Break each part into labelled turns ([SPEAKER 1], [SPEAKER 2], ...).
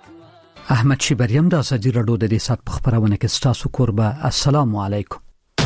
[SPEAKER 1] احمد شیبریم د ازادي رادیو د دې سات په خبرونه کې ستاسو کوربه. السلام علیکم.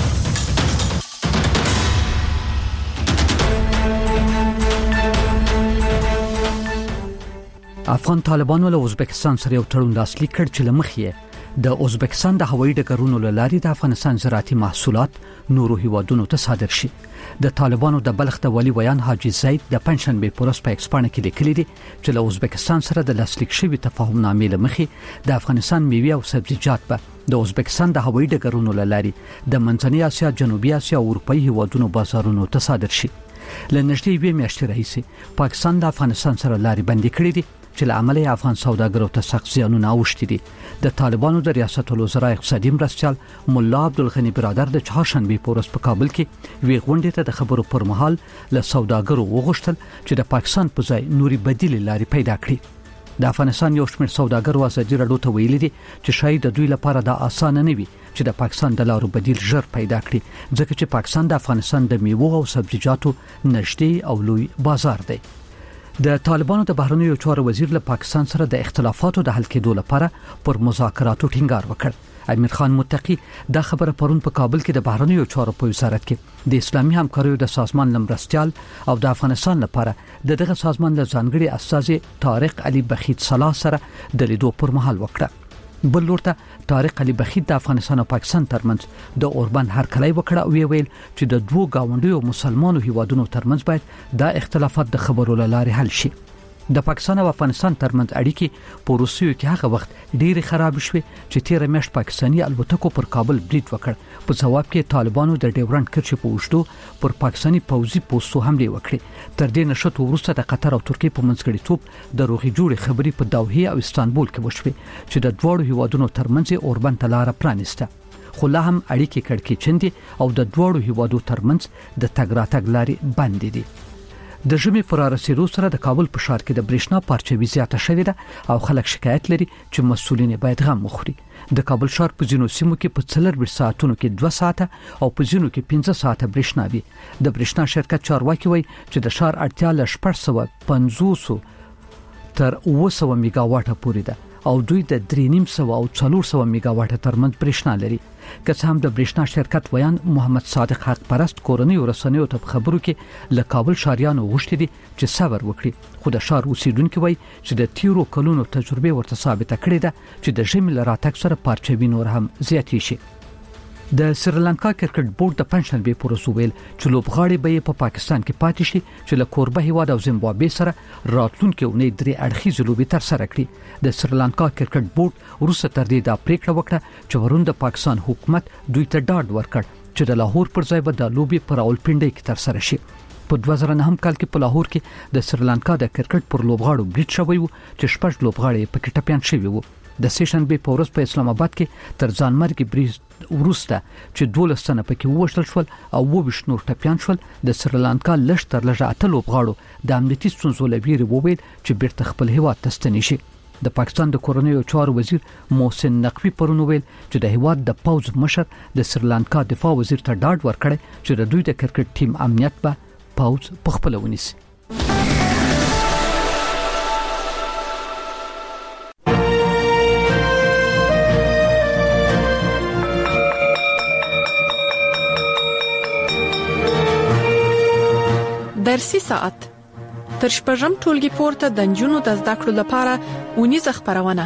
[SPEAKER 1] افغان طالبانو له ازبکستان سره یو تړون لاسلیک کړ چې لمخې د ازبکستان د هوایي ډګرونو له لارې د افغانستان زراعتي محصولات نورو هیوادونو ته صادر شي. د طالبانو د بلخ د ولی ویان حاجی زید د پنځشنبه پورس په ایکسپانه کې لیکلي دي چې له ازبکستان سره د لاسلیک شوی تفاهم نامې لمخې د افغانستان میوه او سبزیجات به د ازبکستان د هوایي ډګرونو له لارې د منځنۍ اسیا، جنوبي اسیا او اروپאי هیوادونو بازارونو ته صادر شي. لنږدې یوې میاشتې راهیسې پاکستان د افغانستان سره لارې بندي کړې دي چې له امله افغان سوداګرو ته سخت زیانونه اوښتي دي. د طالبانو د ریاست الوزرا اقتصادي مرستیال مولا عبدالغنی برادر د چهارشنبه پورس په کابل کې وی غونډې ته د خبرو پر مهال له سوداګرو وغوښتل چې د پاکستان په ځای نوري بدیل لارې پیدا کړي. د افغانستان یو شمېر سوداګرو ازادي رادیو ته ویلي دي چې شاید د دوی لپاره دا اسانه نه وي چې د پاکستان د لارو بدیل ژر پیدا کړي، ځکه چې پاکستان د افغانستان د میوه او سبزیجاتو نږدې او لوی بازار دی. د طالبانو د بهرنیو چارو وزیر له پاکستان سره د اختلافاتو د حل کېدو لپاره پر مذاکراتو ټینګار وکړ. امیر خان متقی دا خبره پرون په کابل کې د بهرنیو چارو په وزارت کې د اسلامي همکاریو د سازمان لمرستیال او د افغانستان لپاره دغه سازمان د ځانګړي استازي طارق علي بخیت صلاح سره د لیدو پر مهال وکړه. بل لورته طارق علي بخیت د افغانستان او پاکستان ترمنځ د اوربند هرکلی وکړه او ویل چې د دوه گاونډیو مسلمانو هیوادونو ترمنځ باید دا اختلافات د خبرو لارې حل شي. د پاکستان او افغانستان ترمنځ اړیکې په روسیو کې هغه وخت ډېرې خراب شوې چې 13 میاشت پاکستاني الوتکو پر کابل برید وکړ. په جواب کې طالبانو د ډیورنډ کرښې په وشتو پر پاکستاني پوځي پوسټو حمله وکړه. تر دې نشته وروسته د قطر او ترکیې په منځګړیتوب د روغې جوړې خبرې په دوحه او استانبول کې وشوې چې د دوړو هیوادونو ترمنځ اوربند لار پرانیسته. خو لا هم اړیکې کړکېچندې او د دوړو هیوادو ترمنځ د تګ راتګ لارې بندې دي. د ژمي پر رسیدو سره د کابل په ښار کې د برېښنا پارچوي زیاته شوې ده او خلک شکایت لري چې مسؤلین باید غم وخوري. د کابل ښار په ځینو سیمو کې په 4 ساعتونو کې 2 ساعته او په ځینو کې 15 ساعته برېښنا وي. د برېښنا شرکت چارواکي وایي چې د ښار اړتیا له 650 تر 900 میگا واټه پورې ده او دوی د 350 او 400 میگا واټه ترمنځ برېښنا لري. که څه هم د برېښنا شرکت ویان محمد صادق حق پرست کورنۍ رسنیو ته خبرو کې له کابل ښاریانو غوښتي دي چې صبر وکړي، خو د ښار اوسیدونکو وایي چې د تیرو کلونو تجربه ورته ثابته کړې ده چې د ژمي له راتګ سره پارچوي نور هم زیاتې شي. د سریلانکا کرکټ بورډ د پنځشنبه پورس ویل چې لوبغاړي به په پاکستان کې پاتې شي چې له کوربه هیواد او زیمبابوې سره راتلونکي اونۍ 3 اړخیز لوبي تر سره کړي. د سریلانکا کرکټ بورډ وروسته تر دې دا پریکړه وکړه چې ورون د پاکستان حکومت دوی ته ډاډ ورکړ چې د لاهور پر ځای به د لوبي پر راولپنډي کې تر سره شي. په 2009 کال کې په لاهور کې د سریلانکا د کرکټ پر لوبغاړو برید شوی و چې 6 لوبغاړي پکې ټپيان شوي وو. د سیشن به پورس په اسلام آباد کې تر ځانمرګ برید ورسته چې 12 تنه پکې وشتل شول او 20 نور ټپيان شول. د سریلانکا لشتر لږه اته لوبغاړو د امنیتي ستونزو لویری وویل چې بیرته خپل هیواد ته ستنې شي. د پاکستان د کورنیو چارو وزیر محسن نقوی پرون ویل چې د هیواد د پوز مشر د سریلانکا دفاع وزیر ته ډاډ ورکړ چې د دوی د کرکټ ټیم امنیت به پوز په خپل ونیسي.
[SPEAKER 2] درسي ساعت تر شپږم ټولګي پورته د نجونو د زده کړو لپاره اونیزه خبرونه.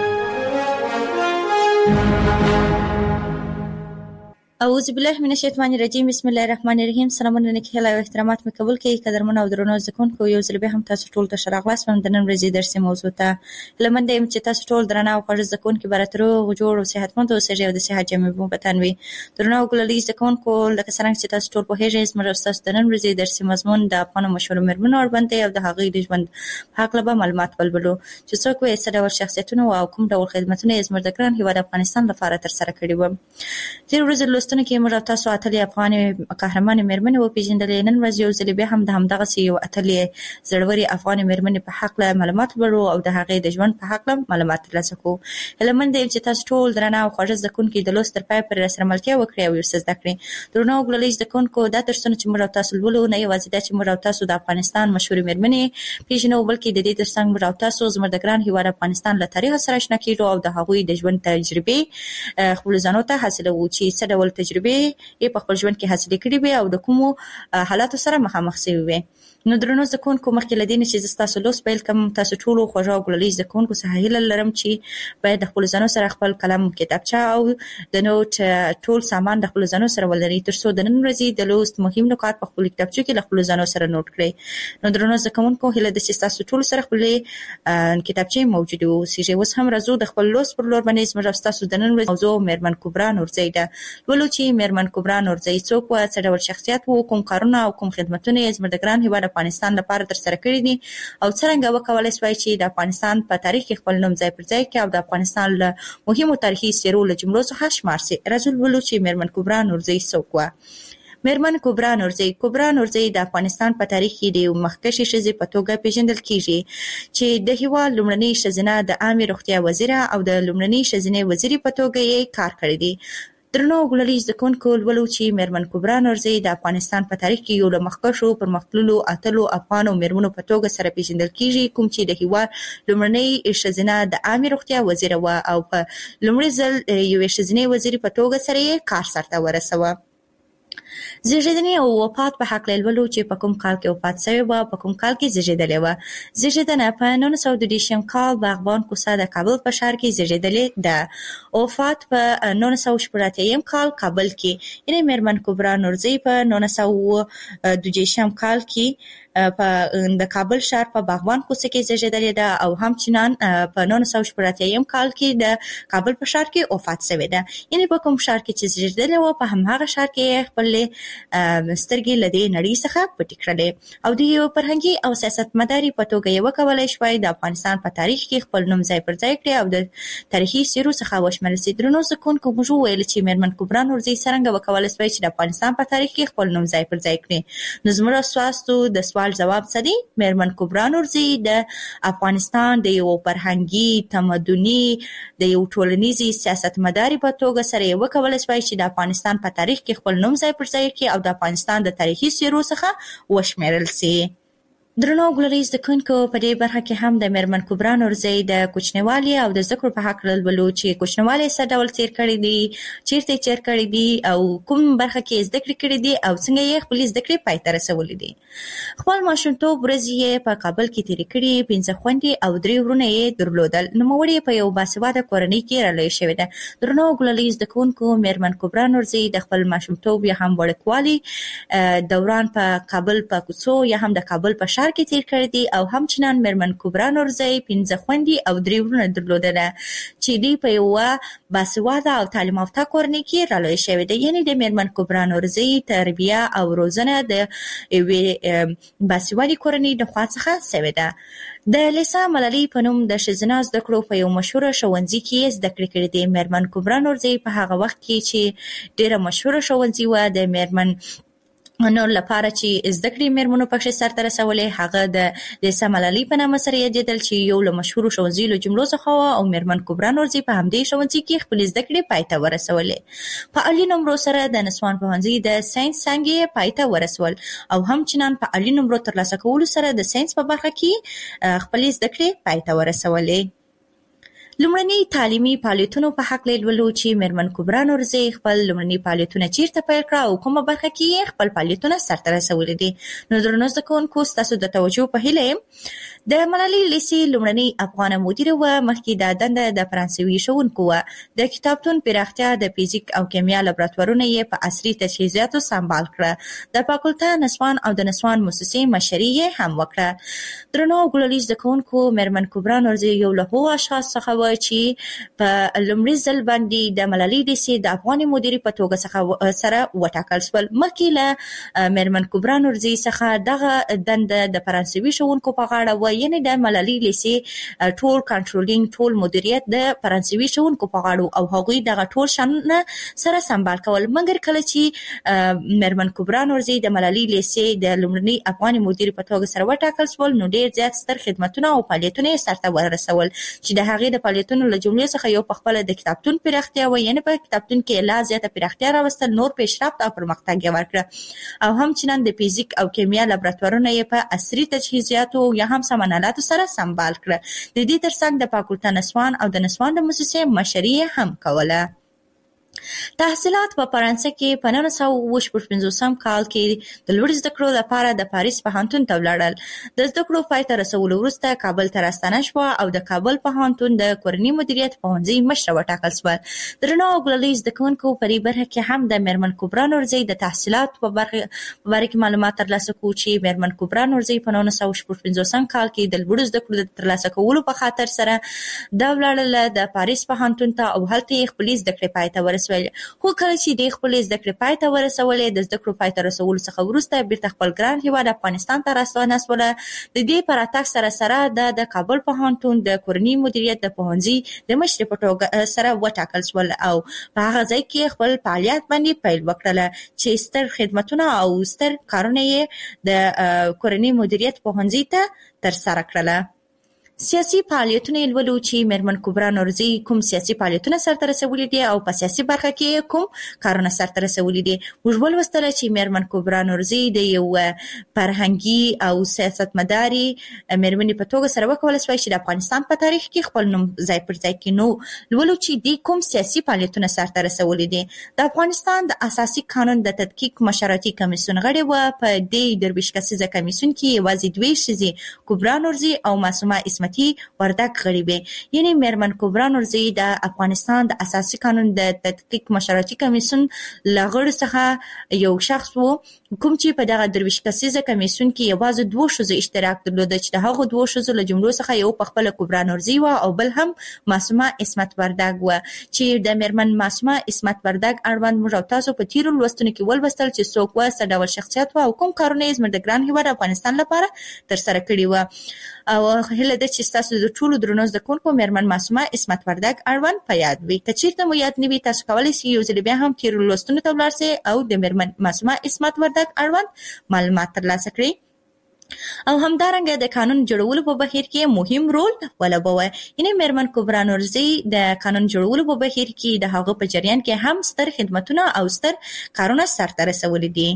[SPEAKER 3] اعوذ بالله من الشیطان الرجیم بسم الله الرحمن الرحیم. سلامونه نیک هیله او احترامات مې قبول کړئ قدرمن او درنو زکونکو. یو ځل به هم تاسو ټول ته شراغلاس هم د نن ورځې درسي موضوع ته لمن دې چې تاسو ټول درنه او خوږ زکونکو براترو جوړ او صحتمند اوسئ او د صحت جامې مو بتانوي. درنه او ګلالي زکونکو لکه څنګه چې تاسو ټول په هغه اسم تاسو د نن ورځې درسي مضمون د افغان مشهور مرمنو اور باندې او د هغې د ژوند حق له معلومات ولولو چې څوک یې څه ډول شخصیتونه او کوم ډول خدماتونه یې زموږ د ګران هیواد افغانستان لپاره تر سره کړی و. تیر ورځ لوستونه کې موږ تاسو اتلې افغان قهرمان مېرمنې وپېژندلې. نن ورځ یو ځل بیا هم د همدغه یو اتلې زړوري افغان مېرمنې په حق له معلومات ورو او د هغې د ژوند په حق له معلومات ترلاسه کوو. هیله مند یم چې تاسو ټول درنه او خوږه زده کوونکي د لوست تر پای پورې راسره ملتیا وکړئ او ورسره زده کړئ. درنو او ګلالي زده کوونکو، دا درسونه چې موږ تاسو لولو نه یوازې دا چې موږ تاسو د افغانستان مشهورې مېرمنې پیژنو، بلکې د دې ترڅنګ موږ تاسو زموږ د ګران هېواد افغانستان له تاریخ سره اشنا کیږو او د هغوی د ژوند تجربې خپل ځانو ته حاصلوو چې څه ډول تجربې یې په خپل ژوند کې حاصلې کړې وي او د کومو حالاتو سره مخامخ شوي وي. نو درنو زده کوونکو، مخکې له دې نه چې زه ستاسو لوست پیل کړم، تاسو ټولو خوږه او ګلالي زده کوونکو څخه هیله لرم چې باید د خپلو ځانو سره خپل قلم، کتابچه او د نوټ ټول سامان د خپلو ځانو سره ولرئ، تر څو د نن ورځې د لوست مهم نکات په خپلو کتابچو کې له خپلو ځانو سره نوټ کړئ. نو درنو زده کوونکو، هیله ده چې تاسو ټول سره خپلې کتابچې موجودې واوسېږي. اوس هم راځو د خپل لوست پر لور باندې. زموږ او ستاسو د نن ورځې موضوع مېرمن کبرا نورزۍ ده. لولو چې مېرمن کبرا نورزۍ څوک وه، څه ډول شخصیت و، کوم کارونه او کوم خدمتونه یې زموږ د ګران هېواد افغانستان لپاره ترسره کړي دي او څرنګه وکولای شوای چې د افغانستان په تاریخ کې خپل نوم ځای پر ځای کړي او د افغانستان له مهمو تاریخي څېرو له جملو څخه شمار سي. راځو لولو چې مېرمن کبرا نورزۍ څوک وه. مېرمن کبرا نورزۍ د افغانستان په تاریخ کې د یو مخکښې ښځې په توګه پیژندل کیږي چې د هېواد لومړنۍ ښځینه د عامې روغتیا وزیره او د لومړنۍ ښځینې وزیرې په توګه یې کار کړی دی. درنو ګلالي زده کوونکو، لولو چې مېرمن کبرا نورزۍ د افغانستان په تاریخ کې یو له مخکښو پرمختللو اتلو افغانو مېرمنو په توګه سره پیژندل کیږي، کوم چې د هېواد لومړنۍ ښځینه د عامې روغتیا وزیره وه او په لومړي ځل یوې ښځینې وزیرې په توګه سره یې کار سرته ورسوه. زیږیدنې او وفات په هکله لولو چې په کوم کال کې وفات شوې وه، په کوم کال کې زیږېدلې وه. زیږېدنه په 1922 کال باغبان کوڅه د کابل په ښار کې زیږېدلې ده. وفات په 1980 کال کابل کې، یعنې مېرمن کبرا نورزۍ په 1922 کال کې د کابل ښار په باغبان کوڅه کې زیږېدلې ده او همچنان په 1980 کال کې د کابل په ښار کې وفات شوې ده. یعنې په کوم ښار کې چې زیږېدلې وه، په همهغه ښار کې خپلې سترګې له دې نړۍ څخه پټې کړلې او د یو فرهنګي او سیاستمدارې په توګه یې وکولای شوای د افغانستان په تاریخ کې خپل نوم ځای پر ځای کړي او د تاریخي څېرو څخه وشمېرل شي. درنو زده کوونکو، موږ وویل چې مېرمن کبرا نورزۍ څرنګه وکولای شوای چې د افغانستان په تاریخ کې خپل نوم ځای پر ځای کړي. نو زموږ ستاسو د سوال جواب څه دی؟ مېرمن کبرا نورزۍ د افغانستان د یو فرهنګي، تمدني، د یو ټولنیزې سیاستمدارې په توګه سره یې وکولای شوای چې د افغانستان په تاریخ کې خپل نوم ځای پر ځای کړي او د افغانستان د تاریخي څېرو څخه وشمېرل سي. درنو ګلالي زده کوونکو، په دې برخه کې هم د مېرمن کبرا نورزۍ د کوچنیوالي او د زده کړو په هکله لولو چې کوچنیوالی یې څه ډول تېر کړی دی، چیرته یې تېر کړی دی او کوم برخه کې یې زده کړې کړې دي او څنګه یې خپلې زده کړې پای ته رسولې دي. خپل ماشومتوب ورځې یې په کابل کې تېرې کړې. 5 خویندې او 3 وروڼه یې درلودل. نوموړې یې په یو باسواده کورنۍ کې رالویه شوې ده. درنو ګلالي زده کوونکو، مېرمن کبرا نورزۍ د خپل ماشومتوب یا هم وړکوالي دوران په کابل په کوڅو یا هم د کابل په ښار کې تېر کړی دی او همچنان مېرمن کبرا نورزۍ 5 خویندې او 3 وروڼه درلودله چې دوی په یوه باسواده او تعلیم یافته کورنۍ کې رالویه شوې ده. یعنې د مېرمن کبرا نورزۍ تربیه او روزنه د یوې باسوادې کورنۍ د خوا څخه شوې ده. د لیسا ملالۍ په نوم د ښځینه زده کړو په یو مشهوره ښوونځي کې یې زده کړې کړې دي. مېرمن کبرا نورزۍ په هغه وخت کې چې ډېره مشهوره ښوونځي وه د مېرمن نو لپاره چې زده کړې مېرمنو پکښې سرته رسولې، هغه د لیسا ملالۍ په نامه سره یادېدل چې یو له مشهورو ښوونځیو له جملو څخه وه او مېرمن کبرا نورزۍ په همدې ښوونځي کې خپلې زده کړې پای ته ورسولې. په عالي نمرو سره د نسوان پوهنځي د ساینس څانګې یې پای ته ورسول او همچنان په عالي نمرو ترلاسه کولو سره د ساینس په برخه کې خپلې زده کړې پای ته ورسولې. لومړني تعلیمي فعالیتونو په هکله لولو چې مېرمن کبرا نورزۍ خپل لومړني فعالیتونه چیرته پیل کړه او کومه برخه کې یې خپل فعالیتونه سرته رسولي دي. نو درنو زده کوونکو، ستاسو د توجه په هیله یم. د ملالۍ لیسې لومړنۍ افغانه مدیره وه. مخکې دا دنده د فرانسوي ښوونکو وه. د کتابتون پراختیا، د فزیک او کیمیا لابراتوارونه یې په عصري تجهیزاتو سمبال کړه. د فاکولته نسوان او د نسوان موسسې مشري یې هم وکړه. درنو ګلالي زده کوونکو، مېرمن کبرا نورزۍ یو له هغو اشخاص څخه وه چې په لومړي ځل باندې د ملالۍ لیسې د افغاني مدیرې په توګه څخه سره وټاکل شول. مخکې له میرمن کبرا نورزي څخه دغه دنده د فرانسوي ښوونکو په غاړه و، یعنی د ملالۍ لیسې ټول کنټرولینګ ټول مدیریت د فرانسوي ښوونکو په غاړه او هغوی دغه ټول شانونه سره سمبال کول. مګر کله چې میرمن کبرا نورزي د ملالۍ لیسې د لومړني افغاني مدیر په توګه سره وټاکل شول، نو ډېر زیات ستر خدمتونه او فعالیتونه یې سرته ورسول چې د هغې د فعالیتونو له جملې څخه یو په خپله د کتابتون پراختیا و، یعنې په کتابتون کې لا زیاته پراختیا راوستل، نور پیشرفت او پرمختګ یې ورکړه او همچنان د فیزیک او کیمیا لابراتوارونه یې په عصري تجهیزاتو یا هم سامانالاتو سره سمبال کړه. د دې ترڅنګ د فاکولته نسوان او د نسوان د موسسې مشري هم کوله. تحصیلات په فرانسه کې په 1955 کال کې د لوړ زده کړو لپاره د پاریس پوهنتون ته ولاړل. د زده کړو پای ته رسولو وروسته کابل ته راستنه شوه او د کابل پوهنتون د کورني مدیریت پوهنځي مشره وټاکل شوه. د رڼا او ګلالۍ زده کوونکو په دې برخه کې هم د میرمن کبرا نورزي د تحصیلاتو په باره کې معلومات ترلاسه کړو چې میرمن کبرا نورزي په 1955 کال کې د لوړ زده کړو د ترلاسه کولو په خاطر سره د ولاړله د پاریس پوهنتون ته او هلته یې خپلې زده کړې پای ته ورسولې. خو کله چې د خپلې زده کړې پای ته ورسولې، د زده کړو پای ته رسولو څخه وروسته بیرته خپل ګران هیواد افغانستان ته راستنه شوله. د دې په راتګ سره سره د کابل پوهنتون د کورني مدیریت د پوهنځي د مشرې په توګه سره وټاکل شول او په هغه ځای کې خپل فعالیت باندې پیل وکړله چې ستر خدمتونه او ستر کارونه یې د کورني مدیریت پوهنځي ته ترسره کړله. سیاسي فعالیتونه ولولو چې میرمن کبرا نورزي کوم سیاسي فعالیتونه سرته رسولي دي او په سیاسي برخه کې کوم کارونه سرته رسولي دي. موږ ولوستل چې میرمن کبرا نورزي د یو فرهنګي او سیاستمداري میرمنې په توګه سره وکولای شوی چې د افغانستان په تاریخ کې خپل نوم ځای پر ځای کړي. نو ولولو چې د کوم سیاسي فعالیتونه سرته رسولي دي. د افغانستان د اساسي قانون د تدقیق مشورتي کمیسیون غړي و. په دې درویش کسیزه کمیسیون کې یوازې دوی ښځې کبرا نورزي او معصومه اسمت وردک غړي وي. یعنی میرمن کبرا نورزي د افغانستان د اساسي قانون د تدقیق مشورتي کمیسیون لغړ څخه یو شخص وو کوم چې په دغه درویش کسیزه کمیسیون کې یوازې دوه ښځو اشتراک درلود چې د هغو دوه ښځو له جملو څخه یو په خپل کبرا نورزي و او بل هم معصومه اسمت وردک و چې د میرمن معصومه اسمت وردک اړوند موږ او تاسو په تیرو لوستونو کې ولوستل چې څوک و، څه ډول شخصیت و او کوم کارونه یې زموږ د ګران هیواد افغانستان لپاره ترسره کړي و. او هله د چې تاسو د ټولو درنو زده کوونکو میرمن معصومه اسمت وردک اړوند په یاد وي. که چیرته مو یاد نه وي، تاسو کولی شئ یو ځل بیا هم تیرو لوستونو ته ولاړ شئ او د میرمن معصومه اسمت وردک اړوند معلومات ترلاسه کړئ. او همدارنګه د قانون جوړولو په بهیر کې مهم رول ولوبوي. یعنی میرمن کبرا نورزي د قانون جوړولو په بهیر کې د هغه په جریان کې هم ستر خدمتونه او ستر کارونه سرته رسولي دي.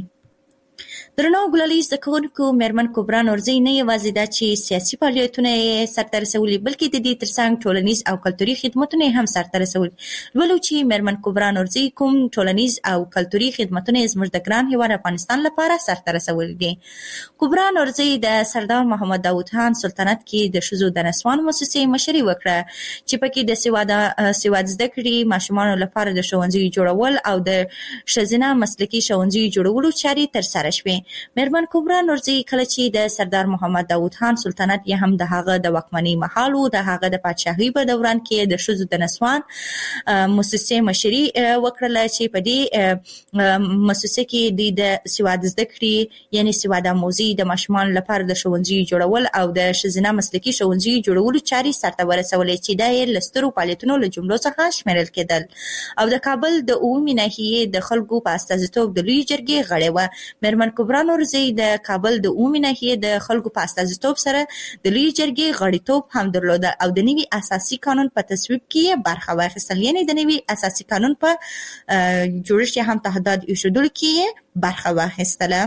[SPEAKER 3] درنو ګلالۍ زده کوونکو، میرمن کبرا نورزي نه یوازې دا چې سیاسي فعالیتونه یې سرته رسولي، بلکې د دې ترڅنګ ټولنیز او کلتوري خدمتونه هم سرته رسولي. ولو چې میرمن کبرا نورزي کوم ټولنیز او کلتوري خدمتونه زموږ د ګران هیواد افغانستان لپاره سرته رسولي دي. کبرا نورزي د سردار محمد داود خان سلطنت کې د ښځو د نسوان موسسې مشري وکړه چې پکې د سواد زده کړې ماشومانو لپاره د ښوونځیو جوړول او د ښځینه مسلکي ښوونځیو جوړولو چارې ترسره شوې. میرمن کبرا نورزي کله چې د سردار محمد داود خان سلطنت یې هم د هغه د واکمنۍ مهال و، د هغه د پادشاهۍ په دوران کې د ښځو د نسوان موسسې مشري وکړله چې په دې موسسه کې د سواد زده کړې یعنی سواد آموزي د ماشومانو لپاره د ښوونځیو جوړول او د ښځینه مسلکي ښوونځیو جوړولو چارې سرته ورسولې چې دا یې له سترو فعالیتونو له جملو څخه شمیرل کېدل. او د کابل د عمومي ناحیې د خلکو په استازیتوب د لویې جرګې غړې وه. میرمن کبرا نورزي د کابل د عمومي ناحیې د خلکو په استازیتوب سره د لویې جرګې غړیتوب هم درلوده او د نوي اساسي قانون په تصویب کې برخه واخیستل. یعنی د نوي اساسي قانون په جوړښت هم تهدید ایښودلو کې برخه واخیستله.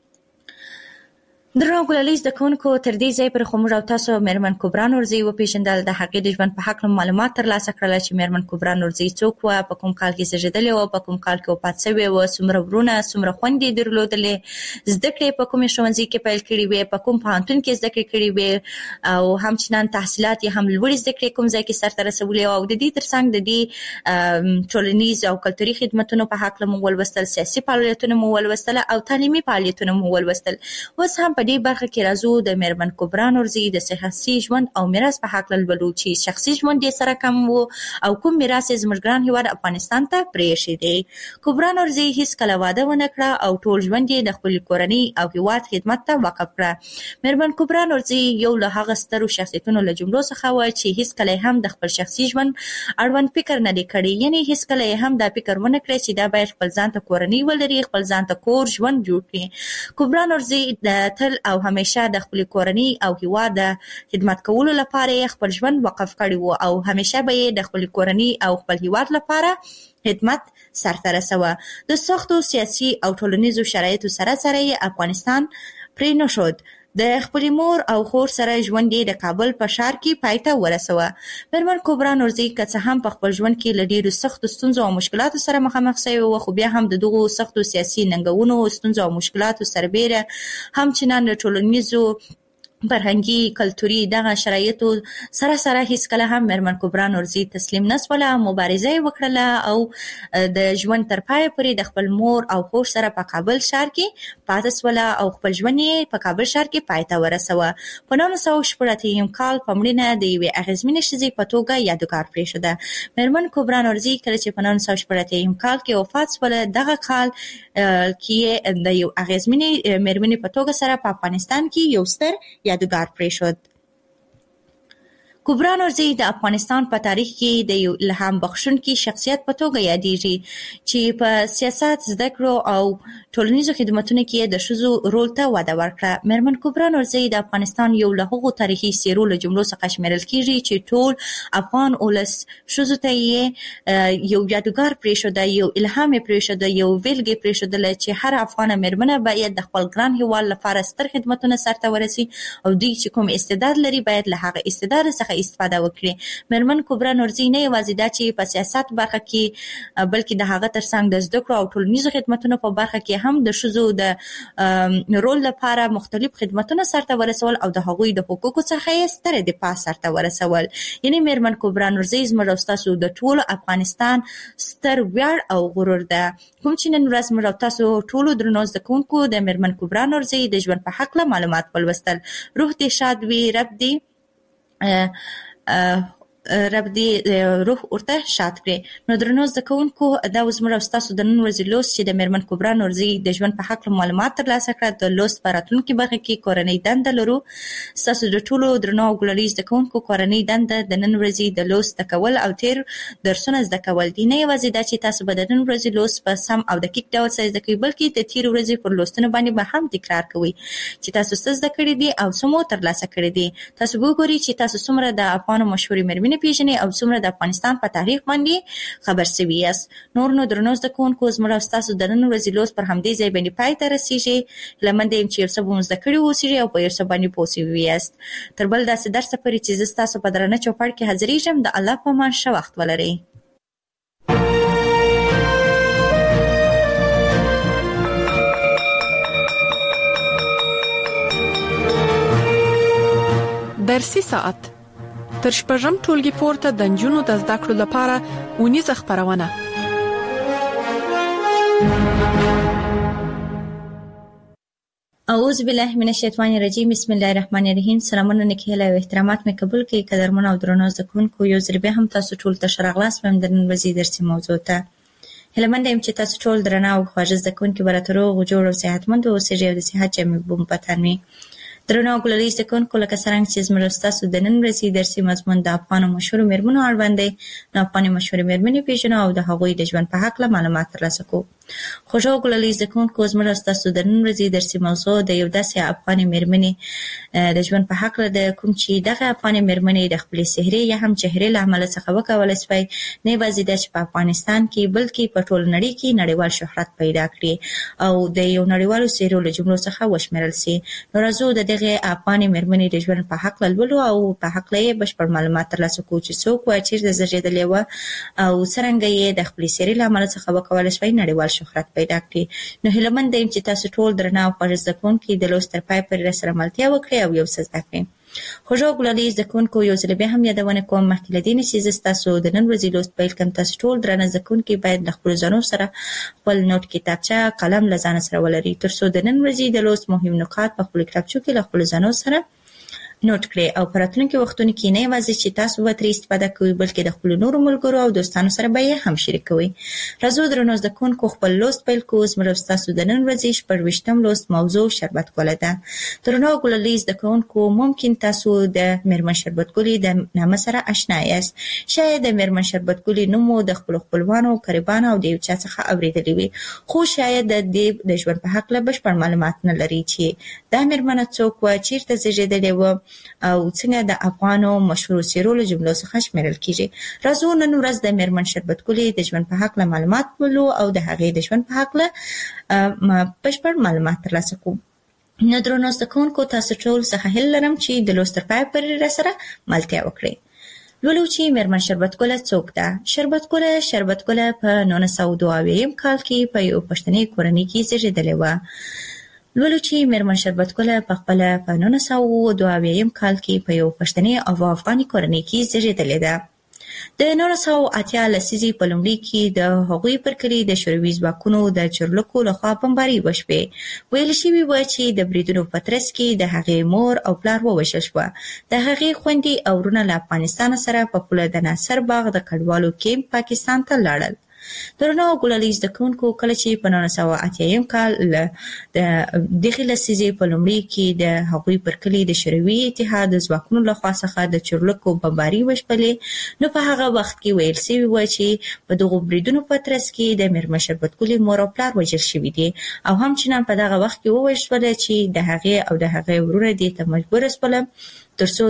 [SPEAKER 3] درنو ګلالۍ زده کوونکو، تر دې ځای پر خو موږ او تاسو میرمن کبرا نورزي وپېژندل، د هغې د ژوند په هکله معلومات ترلاسه کړل چې میرمن کبرا نورزي څوک وه، په کوم کال کې زېږېدلې وه، په کوم کال کې وفات شوې وه، څومره ورونه څومره خویندې درلودلې، زده کړې په کومې ښوونځي کې پیل کړې وې، په کوم پوهنتون کې زده کړې کړې وې او همچنان تحصیلات یې هم لوړې زده کړې کوم ځای کې سرته رسولې وه. او د دې ترڅنګ د دې ټولنیز او کلتوري خدمتونو په هکله مو ولوستل، سیاسي فعالیتونه مو ولوستل او تعلیمي فعالیتونه مو ولوستل. اوس هم په دې برخه کې راځو د میرمن کبرا نورزي د شخصي ژوند او میراث په حق لولو چې شخصي ژوند یې سره کم وو او کوم میراث یې زموږ ګران هیواد افغانستان ته پرېښی دی. کبرا نورزي هیڅ کله واده ونه کړه او ټول ژوند یې د خپل کورنۍ او هیواد خدمت ته وقف کړه. میرمن کبرا نورزي یو له هغه سترو شخصیتونو له جملو څخه و چې هیڅ کله هم د خپل شخصي ژوند اړوند فکر نه دی کړی، یعنی هیڅ کله هم دا فکر ونه کړی چې دا باید خپل ځان ته کورنۍ ولري، خپل ځان ته کور ژوند جوړ کړي. کبرا نورزي د تل او همیشه د خپل کورنۍ او هیواد د خدمت کولو لپاره خپل ژوند وقف کړی وو او همیشه به یې د خپل کورنۍ او خپل هیواد لپاره خدمت سرته رسوه. د سختو سیاسي او ټولنیزو شرایطو سره یې افغانستان پرې نه شود. د خپل مور او خور سره ژوند یې د کابل په ښار کې پای ته ورسوه. میرمن کبرا نورزي که څه هم په خپل ژوند کې له ډېرو سختو ستونزو او مشکلاتو سره مخامخ شوې وه، خو بیا هم د دغو سختو سیاسي ننګونو، ستونزو او مشکلاتو سربیره همچنان د ټولنیزو فرهنګي کلتوري دغه شرایطو سره هیڅ کله هم میرمن کبرا نورزي تسلیم نسوله، مبارزه یې وکړله او د ژوند تر پایه پورې د خپل مور او خور سره په کابل ښار کې پاتې سوله او خپل ژوند یې په کابل ښار کې پای ته ورسوه. په 1980 کال په مړینه د یوې اغېزمنې ښځې په توګه یادګار پرېښوده. میرمن کبرا نورزي کله چې په 1980 کال کې وفات سوله، دغه کال کې د یو اغېزمنې میرمنې په توګه سره په افغانستان کې یو ستر یادګار پرېښود. کبرا نورزي د افغانستان په تاریخ کې د یو الهام بخښونکي شخصیت په توګه یادېږي چې په سیاست، زده کړو او ټولنیزو خدمتونو کې د ښځو رول ته وده ورکړه. میرمن کبرا نورزي د افغانستان یو له هغو تاریخي څېرو له جملو څخه شمیرل کېږي چې ټول افغان ولس ښځو ته یې یو یادګار پرېښوده، یو الهام یې پرېښوده، یو ویلګې پرېښودله چې هر افغانه میرمنه باید د خپل ګران هېواد لپاره ستر خدمتونه سرته ورسي او دوی چې کوم استعداد لري باید له هغه استعداد څخه استفاده وکړي. میرمن کبرا نورزي نه یوازې دا چې په سیاست برخه کې بلکې د هغه ترڅنګ د زده کړو او ټولنیزو خدمتونو په برخه کې هم د ښځو د رول لپاره مختلف خدمتونه سرته ورسول او د هغوی د حقوقو څخه یې ستره دفاع سرته ورسول. یعنی میرمن کبرا نورزي زموږ او ستاسو د ټولو افغانستان ستر ویاړ او غرور ده. کوم چې نن ورځ موږ او تاسو ټولو درنو زده کوونکو د میرمن کبرا نورزي د ژوند په هکله معلومات ولوستل. روح دې شاد وي، رب دې روح ورته شاد کړي. نو درنو زده کوونکو، دا اوس موږ او ستاسو د نن ورځې لوست چې د میرمن کبرا نورزي د ژوند په هکله معلومات ترلاسه کړه. د لوست په راتلونکي برخه کې کورنۍ دنده لرو. ستاسو د ټولو درنو او ګلالي زده کوونکو کورنۍ دنده د نن ورځې د لوست زده کول او تیر درسونه زده کول دي. نه یوازې دا چې تاسو به د نن ورځې لوست په سم او دقیق ډول سره زده کوئ، بلکې د تیر ورځې پر لوستونو باندې به هم تکرار کوئ چې تاسو څه زده کړي دي او څه مو ترلاسه کړي دي. تاسو به وګورئ چې تاسو څومره د افغانو مشهورې میرمنې پیژنئ او څومره د افغانستان په تاریخ باندې خبر سوي یاست. نو درنو زده کوونکو، زموږ او ستاسو د نن ورځې لوست پر همدې ځای باندې پای ته رسیږي. هیله مند یم چې یو څه به مو زده کړي واوسیږئ او په یو څه باندې پوه سوي یاست. تر بل داسې درسه پورې چې زه ستاسو په درانه چوپړ کې حاضرېږم، د الله په امان ښه وخت ولرئ.
[SPEAKER 2] درسي ساعت تر شپږم ټولګي پورته د نجونو د زده کړو لپاره اونیزه خپرونه.
[SPEAKER 3] اعوذ بالله من الشیطان الرجیم. بسم الله الرحمن الرحیم. سلامونه نکهله او احترامات مې قبول کړئ. قدرمن او درنو زده کوونکو، یو ځل بیا هم تاسو ټول ته ښه راغلاست د نن ورځې درسي موضوع ته. هیله مند یم چې تاسو ټول درنه او خواږه زده کوونکي به راته روغ جوړ او صحتمند اوسئ او د صحت جامې به مو په تن وي. درنو او ګلالي زده کوونکو، لکه څرنګه چې زموږ ستاسو د نن ورځې درسي مضمون د افغانو مشهورو میرمنو اړوند دی، نو افغاني مشهورې میرمنې پیژنو او د هغوی د ژوند په هکله معلومات ترلاسه کوو. خوږو او ګلالي زده کوونکو، زموږ ستاسو د نن ورځې درسي موضوع د یو داسې افغاني میرمنې د ژوند په هکله ده، کوم چې دغه افغاني میرمنې د خپلې سحرې یا هم چهرې له امله څخه وکولی سوی نه یوازې دا چې په افغانستان کې بلکې په ټول نړۍ کې نړیوال شهرت پیدا کړي او د یو نړیوالو څېرو له جملو څخه وشمېرل سي. نو راځو د دغې افغاني میرمنې د ژوند په هکله لولو او په هکله یې بشپړ معلومات ترلاسه کوو چې څوک وه، چېرته زېږېدلې وه او څرنګه یې د خپلې سحرې له امله څخه وکولی سوی نړیوال شهرت پیدا کړي. نو هیله مند یم چې تاسو ټول درنه او خوږ زده کوونکي د لوست تر پای پورې راسره ملتیا وکړئ او یو څه زده کړئ. خوږو ګلالي زده کوونکو یو ځل بیا هم یادونه کوم مخکې له دې نه چې زه ستاسو د نن ورځې لوست پیل کوم. تاسو ټول درنه زده کوونکي باید له خپلو ځانو سره خپل نوټ کتابچه قلم له ځانه سره ولري تر څو د نن ورځې د لوست مهم نکات په خپلو کتابچو کې له خپلو ځانو سره نوٹ کړئ او په راتلونکي وختونو کې نه یوازې چې تاسو به ترې استفاده کوئ بلکې د خپلو نورو ملګرو او دوستانو سره به یې هم شریکوئ. راځو درنو زده کوونکو خپل لوست پیل کوو. زموږ ستاسو د نن ورځې 14 لوست موضوع شربت ګله ده. درنو ګلالي زده کوونکو ممکن تاسو د میرمن شربت ګلې د نامه سره آشنا یاست. شاید د میرمن شربت ګلې نوم مو د خپلو خپلوانو قریبانو او د یو چا څخه اورېدلی وي خو شاید د دې د ژوند په هکله بشپړ معلومات نه لري چې دا میرمنه څوک وه، چیرته زیږېدلې وه او څنګه د افغانو مشهورو څیرو له جملو څخه شمیرل کیږي. راځو نن ورځ د میرمن شربت ګلې د ژوند په هکله معلومات ولو او د هغې د ژوند په هکله بشپړ معلومات ترلاسه کوو. نو درنو زده کوونکو تاسو ټول څخه هیله لرم چې د لوست تر پایه پورې راسره ملتیا وکړئ. لولو چې میرمن شربت ګله څوک ده. شربت ګله په 1922 کال کې په یو پښتني کورنۍ کې زیږېدلې وه. لولو چې میرمن شربت ګله په خپله په 1922 کال کې په یو پښتني او افغاني کورنۍ کې زیږېدلې ده. د 1980 لسیزې په لومړي کې د هغوی پر کلي د شوروي ځواکونو د چورلکو لخوا بمباري وشوې. ویل شوي وه چې د بریدونو په ترڅ کې د هغې مور او پلار ووژل شوه. د هغې خویندې او ورونه له افغانستان سره په پوله د ناصر باغ د کډوالو کیمپ پاکستان ته لاړل. درنو ګلالي زده کوونکو کله چې په 1980 کال د دغې لسیزې په لومړي کې د هغوی پر کلي د شوروي اتحاد د ځواکونو لخوا څخه د چورلکو بمباري وشپلې نو په هغه وخت کې ویل شوي وه چې په دغو بریدونو په ترڅ کې د میرمن شربت ګلې مور او پلار وژل شوي دي او همچنان په دغه وخت کې وویل شوله چې د هغې او د هغې ورونه دې ته مجبوره شوله ترڅو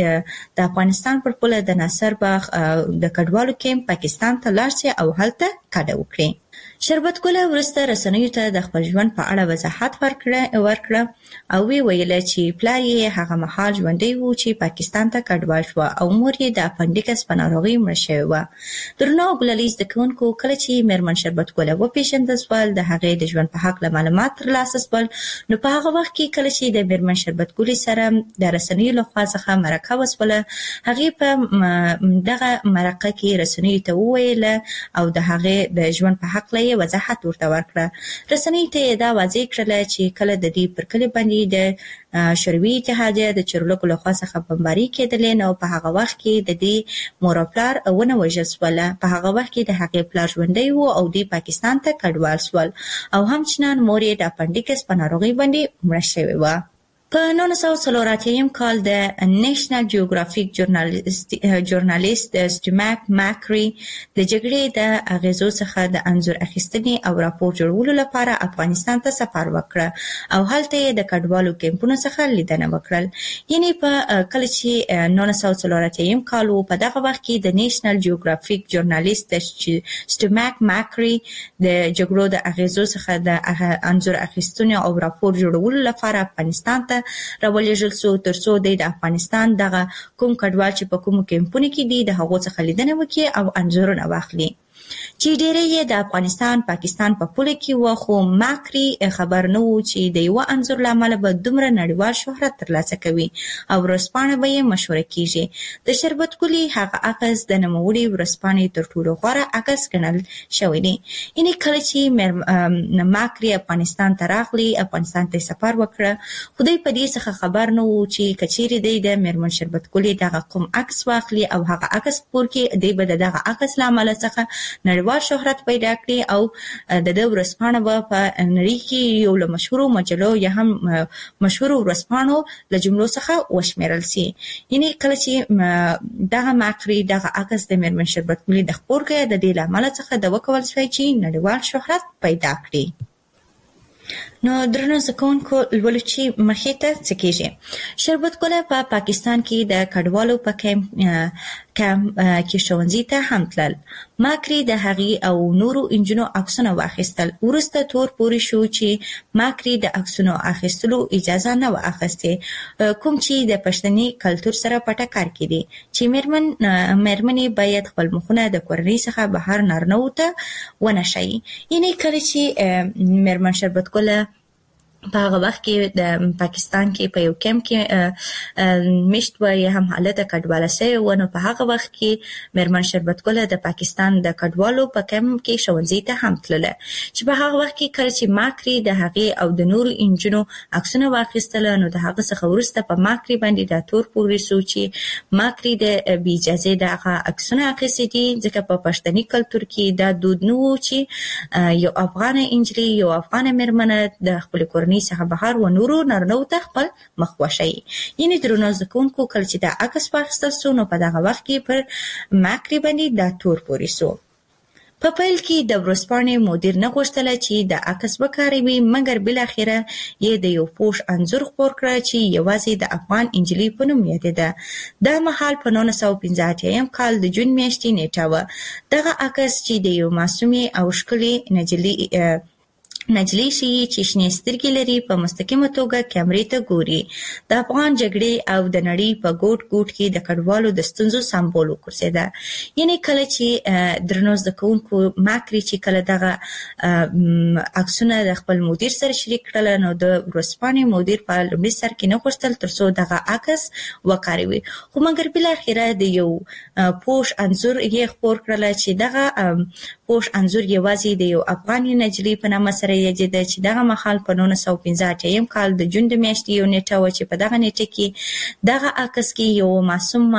[SPEAKER 3] د افغانستان پر پوله د ناصر باغ د کډوالو کیمپ پاکستان ته لاړ شي او هلته کډه وکړي. شربت ګله وروسته رسنیو ته د خپل ژوند په اړه وضاحت ورکړه او وی ویله چې پلار یې هغه مهال ژوندی و چې پاکستان ته کډوال شوه او مور یې د اپنډیکس په ناروغۍ مړه شوې وه. درنو ګلالي زده کوونکو کله چې میرمن شربت ګله وپېژندل شول د هغې د ژوند په هکله معلومات ترلاسه شول نو په هغه وخت کې کله چې د میرمن شربت ګلې سره د رسنیو لخوا څخه مرکه وشوله هغې په دغه مرکه کې رسنیو ته وویله او د هغې د ژوند په هکله وضاحت ورته ورکړه. رسنۍ ته یې دا واضح کړله چې کله د دې پر کلي باندې د شوروي اتحادیه د چورلکو لخوا څخه بمباري کېدلې نو په هغه وخت کې د دې مور او پلار ونه وژل شوله. په هغه وخت کې د هغې پلار ژوندی و او دوی پاکستان ته کډوال شول او همچنان مور یې د اپنډیکس په ناروغۍ باندې مړه شوې وه. په 1984 کال د نیشنل جیوګرافیک ژورنالیست سټیماک ماکري د جګړې د اغیزو څخه د انځور اخیستنې او راپور جوړولو لپاره افغانستان ته سفر وکړه او هلته یې د کډوالو کیمپونو څخه لیدنه وکړل. یعنی په کله چې 1984 کال و په دغه وخت کې د نیشنل جیوګرافیک ژورنالیست سټیماک ماکري د جګړو د اغیزو څخه د انځور اخیستنې او راپور جوړولو لپاره افغانستان ته راولېږل شو ترڅو د افغانستان دغه کوم کډوال چې په کومو کیمپونو کې دي د هغو څخه لیدنه وکړي او انځورونه واخلي چې ډېری یې د افغانستان پاکستان په پوله کې وه خو ماکري خبر نه و چې د یوه انځور له امله به دومره نړیوال شهرت ترلاسه کوي او ورځپاڼه به یې مشهوره کیږي. د شربت ګلې هغه عکس د نوموړې ورځپاڼې تر ټولو غوره عکس ګڼل شوی دی. یعنې کله چې ماکري افغانستان ته راغلی افغانستان ته سفر وکړه خو دوی په دې څخه خبر نه و چې که چیرې دی د میرمن شربت ګلې دغه کوم عکس واخلي او هغه عکس پور کې دی به د دغه عکس له امله څخه نړیوال شهرت پیدا کړي او د دې ورځپاڼه به په نړۍ کې یو له مشهورو مجلو یا هم مشهورو ورځپاڼو له جملو څخه وشمیرل شي. یعنی کله چې دغه ماکري دغه عکس د میرمن شربت ګلې د خپور کې د دې له امله څخه د وکول شوی چې نړیوال شهرت پیدا کړي. نو درنو زده کوونکو لولو چې مخې ته څه کېږي. شربت ګله په پاکستان کې د کډوالو په کیمپ کې ښوونځي ته هم تلل. ماکري د هغې او نورو نجونو عکسونه واخیستل. وروسته تور پورې شو چې ماکري د عکسونو اخیستلو اجازه نه وه اخیستې کوم چې د پښتني کلتور سره په ټکر کې دي چې میرمنې باید خپل مخونه د کورنۍ څخه بهر نارینه‌وو ته ونه ښایي. یعنې کله چې میرمن شربت ګله په هغه وخت کې د پاکستان کې په یو کیمپ کې مشت و یا هم حالت کډواله سي و نو په هغه وخت کې میرمن شربت ګل د پاکستان د کډوالو په کیمپ کې ښوونځي ته هم تلله چې په هغه وخت کې کله چې ماکري د هغه او د نور انجنونو عکسونه واخیستل نو د هغه څخه ورسته په ماکري باندې د تور پوري سوچي ماکري د بي اجازه د هغه عکسونه اخیستي دي ځکه په پښتني کلچر کې دا دود نو چې یو افغان انجلي یو افغان میرمن د خپل کورنۍ څخه بهر و نورو نارنو ته خپل مخ وشي یعنی درنو ځکونکو کله چې د عکس واخیستل سو نو په دغه وخت کې پر ماکري باندې د تور پوري سو په پیل کې د ورځپاڼې مدیر نه غوښتل چې د عکس وکاروي مګر بل اخره یې د یو پوش انځور خپور کړ چې یوازې د افغان انجلي په نوم یادېده د مهال په 1985 کال د جون میاشتې نیټه و دغه عکس چې د یو معصومې او ښکلې نجلۍ شي چې شنې سترګې لري په مستقیمه توګه کیمرې ته ګوري د افغان جګړې او د نړۍ په ګوټ ګوټ کې د کډوالو د ستونزو سمبول وګرځیده یعنی کله چې درنو زکونکو ماکري چې کله دغه عکسونه د خپل مدیر سره شریک کړل نو د ورځپاڼې مدیر په لومړي سر کې نه غوښتل ترڅو دغه عکس وکاروي خو مګر بل اخره د یو پوش انځور یې خپور کړل چې دغه پوش انځور یوازې د یو افغاني نجلۍ په نامه سره یادېده چې دغه مهال په 1985 کال د جون د میاشتې یو نیټه و چې په دغه نیټه کې دغه عکس کې یو معصوم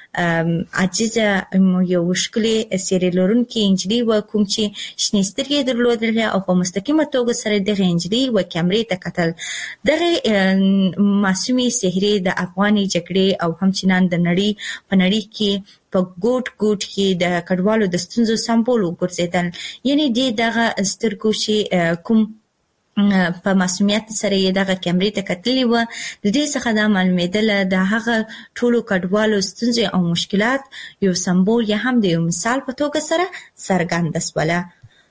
[SPEAKER 3] عاجزه یو ښکلې څېرې لرونکې نجلۍ و کوم چې شنې سترګې درلودلې او په مستقیمه توګه سره دغه نجلۍ و کیمرې ته کتل دغه معصومې څهرې د افغاني جګړې او همچنان د نړۍ په نړۍ کې په ګوټ ګوټ کې د کډوالو د ستونزو سمبول وګرځیدل یعنی دغه سترګو چې کوم په معصومیت سره یې دغه کیمرې ته کتلې و د دې څخه دا معلومېدل د هغه ټولو کډوالو ستونزې او مشکلات یو سمبول یا هم د یو مثال په توګه سره څرګند شول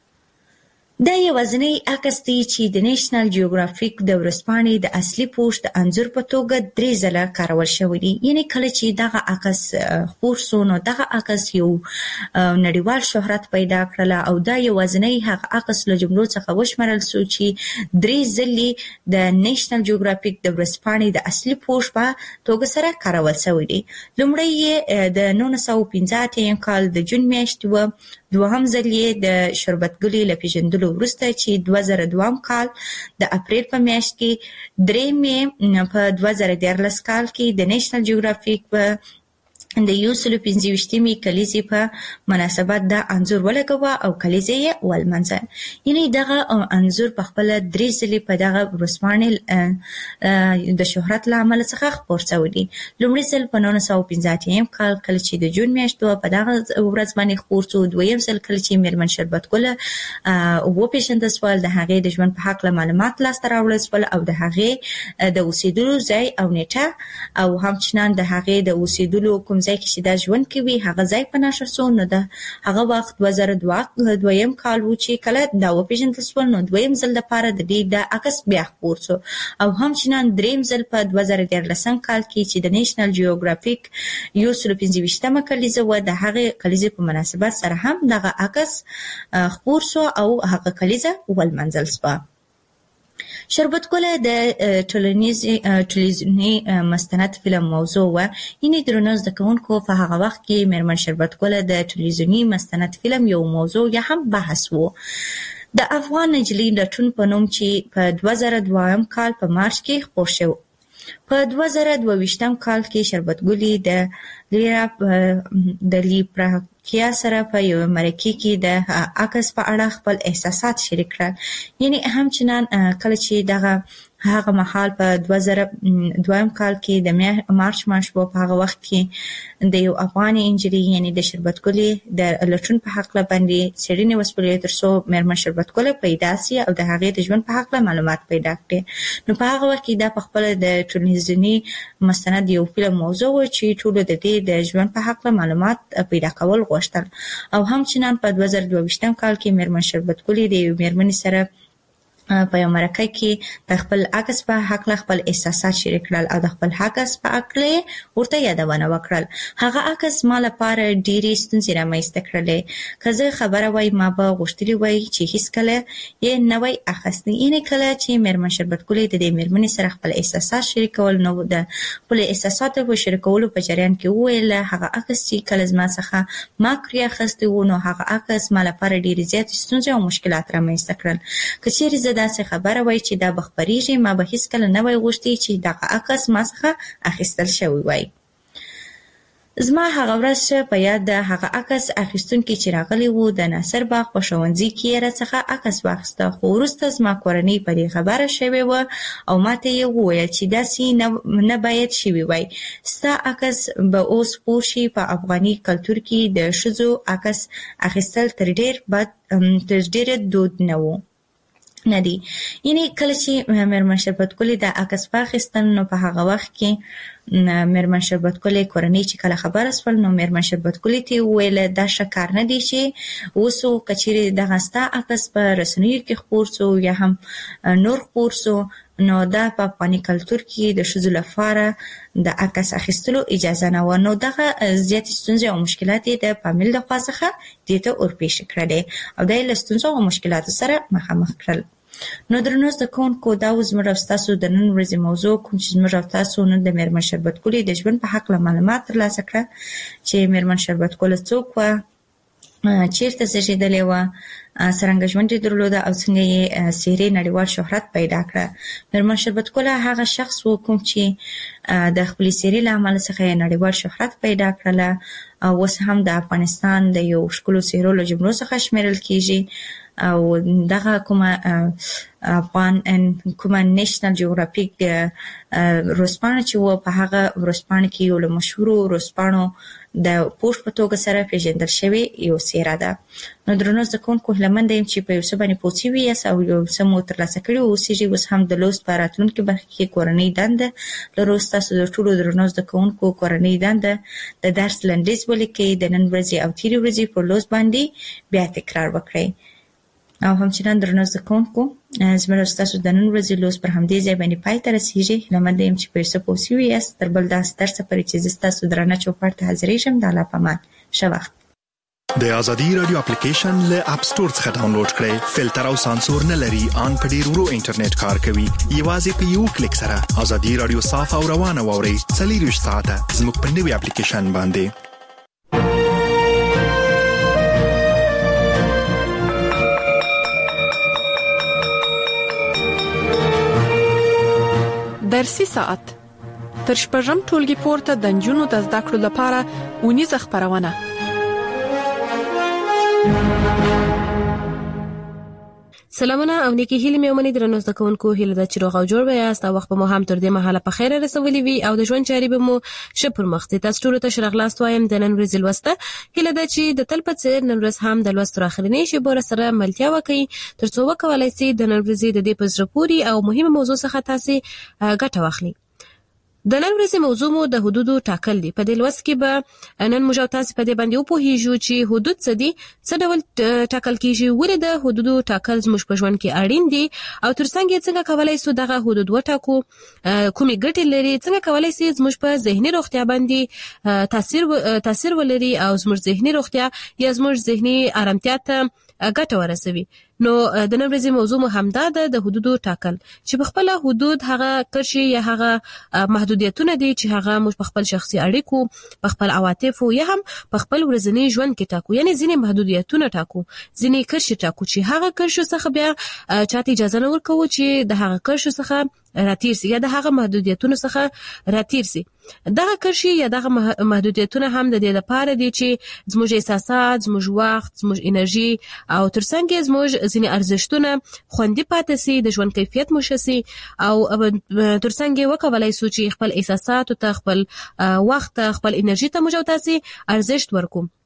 [SPEAKER 3] دا یوازینی عکس دی چې د نېشنل جیوګرافیک د ورځپاڼې د اصلي پوسټ د انځور په توګه 3 ځله کارول شوی دی یعنی کله چې دغه عکس خپور شو نو دغه عکس یو نړیوال شهرت پیدا کړل او دا یوازینی هغه عکس له جملو څخه وشمارل شو چې 3 ځلې د نېشنل جیوګرافیک د ورځپاڼې د اصلي پوسټ په توګه سره کارول شوی دی لومړی یې د 1985 کال د جون میاشتې و دوهم ځل یې د شربت ګلې له پیژندلو وروسته چې 2002 کال د اپریل په میاشت کې درېمې په 2014 کال کې د نېشنل جیوګرافیک په د یو سلو 25مې کلیزې په مناسبت د انځور ولګوه او کلیزې یې ولمنځه یعنی دغه انځور په خپل 3 ځلې په دغه ورځپاڼې د شهرت له امله څخه خپور شوی دی لومړی ځل په 1985 کال کله چې د جون میاشت په دغه ورځ باندې خپور شو دویم ځل کله چې میرمن شربت ګل وپېژندل شول د هغې د ژوند په هکله معلومات لاسته راوړل شول او د هغې د اوسېدلو ځای او نیټه او همچنان د هغې د اوسېدلو کوم ځای کې چې دا ژوند کوي هغه ځای په نښه شو نو د هغه وخت 2002 کال و چې کله دا وپېژندل شول نو دویم ځل لپاره د دې د عکس بیا خپور شو او همچنان دریم ځل په 2014 کال کې چې د نېشنل جیوګرافیک یو سلو 25مه کلیزه و د هغې کلیزې په مناسبت سره هم دغه عکس خپور شو او هغه کلیزه ولمنځل شوه شربت ګل د ټلویزیوني مستند فلم موضوع و یعنی درنو زده‌کوونکو په هغه وخت کې میرمن شربت ګل د ټلویزیوني مستند فلم یو موضوع یا هم بحث و د افغان نجلۍ لټون په نوم چې په 2002 کال په مارچ کې خپور شو په 2022 کال کې شربت ګل د لیپراکیا سره په یو مرکه کې د عکس په اړه خپل احساسات شریک کړل یعنی همچنان کله چې دغه هغه مهال په 2002 کال کې د مارچ میاشت په هغه وخت کې د یو افغاني انجری یعنی د شربت ګلې د لټون په حق باندې څېړنې وسپړې ترڅو میرمن شربت ګل پیدا سي او د هغې د ژوند په حق معلومات پیدا کړي نو په هغه وخت کې دا په خپل د ټلویزیوني مستند یو فلم موضوع و چې ټول د دې د ژوند په حق معلومات پیدا کول غوښتل او همچنان په 2022 کال کې میرمن شربت ګل د یو میرمنې سره په یو مرکه کې د خپل عکس په حق خپل احساسات شریک کړل او د خپل عکس په اړه ورته یادونه وکړل. هغه عکس ما لپاره ډېرې ستونزې رامنځته کړلې. که زه خبره وای ما به غوښتلي وای چې هیڅ کله یې نه وای اخیستی. یعنې کله چې میرمن شربتګلې د دې میرمنې سره خپل احساسات شریکول، نو د خپل احساساتو په شریکولو په جریان کې وویل هغه عکس چې کله زما څخه ما کړی اخیستی و، نو هغه عکس ما لپاره ډېرې زیاتې ستونزې او مشکلات رامنځته کړل. که چیرې زه داسې خبره وای چې دا بخبريږي، ما به هیڅ کله نه وای غوښتي چې دغه عکس ما څخه اخیستل شوی وای. زما هغه ورځ په یاد د هغه عکس اخیستونکي چې راغلی وو د ناصر باغ په ښوونځي کې راڅخه عکس واخیسته، خو وروسته زما کورنۍ په دې خبره شوې وه او ماته یې وویل چې داسې نه باید شوي وای. ستا عکس به اوس پوه شي په افغاني کلتور کې د ښځو عکس اخیستل تر ډېره دود نه وو. نه دی. یعنی کله چې میرمن شربتګلې د عکس واخیستل، نو په هغه وخت کې میرمن شربتګلې کورنۍ چې کله خبره سول، نو میرمن شربتګلې ته وویل دا ښه کار نه دی چې اوسو که چیرې دغه ستا عکس په رسنیو کې خپور سو یا هم نور خپور سو، نو دا په افغاني کلتور کې د ښځو لپاره د عکس اخیستلو اجازه نه وه. نو دغه زیاتې ستونزې او مشکلات یې د فامیل لخوا څخه دې ته ورپېښې کړلې او دا یې له ستونزو او مشکلاتو سره مخامخ کړل. نو درنو زده کوونکو، دا و زموږ او ستاسو د نن ورځې موضوع، کوم چې زموږ او تاسو نن د میرمن شربتګلې د ژوند په هکله معلومات ترلاسه کړه چې میرمن شربتګله څوک وه، چیرته زیږېدلې وه، څرنګه ژوند یې درلوده او څنګه یې څېرې نړیوال شهرت پیدا کړه. میرمن شربتګله هغه شخص و کوم چې د خپلې څېرې له امله څخه یې نړیوال شهرت پیدا کړله او اوس هم د افغانستان د یو ښکلو څېرو له جملو څخه شمیرل کېږي او دغه کومه نیشنل جیوګرافیک ورځپاڼه چې وه، په هغه ورځپاڼه کې یو له مشهورو ورځپاڼو د پوسټ په توګه سره پیژندل شوې یو څېره ده. نو درنو زده کوونکو، هیله یم چې په یو څه باندې پوه شوي یاست او یو څه مو ترلاسه کړي اوسېږي. اوس هم د لوست په راتلونکي برخه کې کورنۍ دنده لرو. ستاسو د ټولو درنو زده کوونکو کورنۍ دنده د درس لنډیز ولیکئ، د نن ورځې او تېرې ورځې پر لوست باندې بیا تکرار وکړئ. او همچنان درنو زده کوونکو، زموږ او ستاسو د نن ورځې لوست پر همدې ځای باندې پای ته رسېږي. هیله یم چې په یو څه پوه شوي یاست. تر بل داسې درسه پورې چې زه ستاسو درانه چوپړ ته حاضرېږم، د الله په امان. ښه وخت.
[SPEAKER 4] د ازادي رادیو اپلیکیشن له اپ سټور څخه ډاونلوډ کړئ. فلټر او سانسور نه لري، ان په ډیر ورو انټرنیټ کار کوي. یوازې په یو کلیک سره ازادي رادیو صاف او روانه واورئ. 24 ساعته زموږ په نوي اپلیکیشن باندې.
[SPEAKER 2] درسي ساعت تر شپږم ټولګي پورته د نجونو د زده کړو لپاره اونیزه خبرونه.
[SPEAKER 5] سلامونه او نیکی هیله مې ومني درنو زده کوونکو، هیله ده چې روغ او جوړ یاست او وخت به مو هم تر دې مهاله په خیر رسولي وي او د ژوند چارې به مو ښه پر مخ ځي. تاسو ټولو ته ښه راغلاست وایم د نن ورځې لوسته. هیله ده چې د تل په څېر نن ورځ هم د لوست تر اخرنۍ شېبو سره ملتیا وکړئ تر څو وکولای شئ د نن ورځې د دې په زړه پورې او مهمه موضوع څخه تاسو ګټه واخلئ. د نن ورځې موضوع مو د حدودو ټاکل دي. په دې لوست کې به نن موږ تاسو په دې باندې وپوهیږو چې حدود څه دي، څه ډول ټاکل کیږي، ولې د حدودو ټاکل زموږ په ژوند کې اړین دي او ترڅنګ څنګه کولای شو دغه حدود وټاکو، کومې ګټې لري، څنګه کولای شي زموږ په ذهني روغتیا باندې تاثیر ولري او زموږ ذهني روغتیا یا زموږ ذهني آرامتیا ته ګټه ورسوي. نو د نن ورځې موضوع مو همدا ده، د حدودو ټاکل، چې په خپل حدود هغه کرشي یا هغه محدودیتونه دي چې هغه موږ په خپل شخصي اړیکو، په خپل عواطفو یا هم په خپل ورځني ژوند کې ټاکو. یعنی ځینې محدودیتونه ټاکو، ځینې کرشي ټاکو چې هغه کرشو څخه بیا چاته اجازه نه ورکوو چې د هغه کرشو څخه راتیر سي یا د هغه محدودیتونو څخه راتیر سي. دغه کرشي یا دغه محدودیتونه هم د دې لپاره دي چې زموږ احساسات، زموږ وخت، زموږ انرژي او ترڅنګ زموږ ځینې ارزښتونه خوندي پاتې سي، د ژوند کیفیت مو ښه سي او ترڅنګ وکولای شو چې خپل احساسات ته، خپل وخت ته، خپل انرژي ته موږ تاسو ارزښت ورکوم.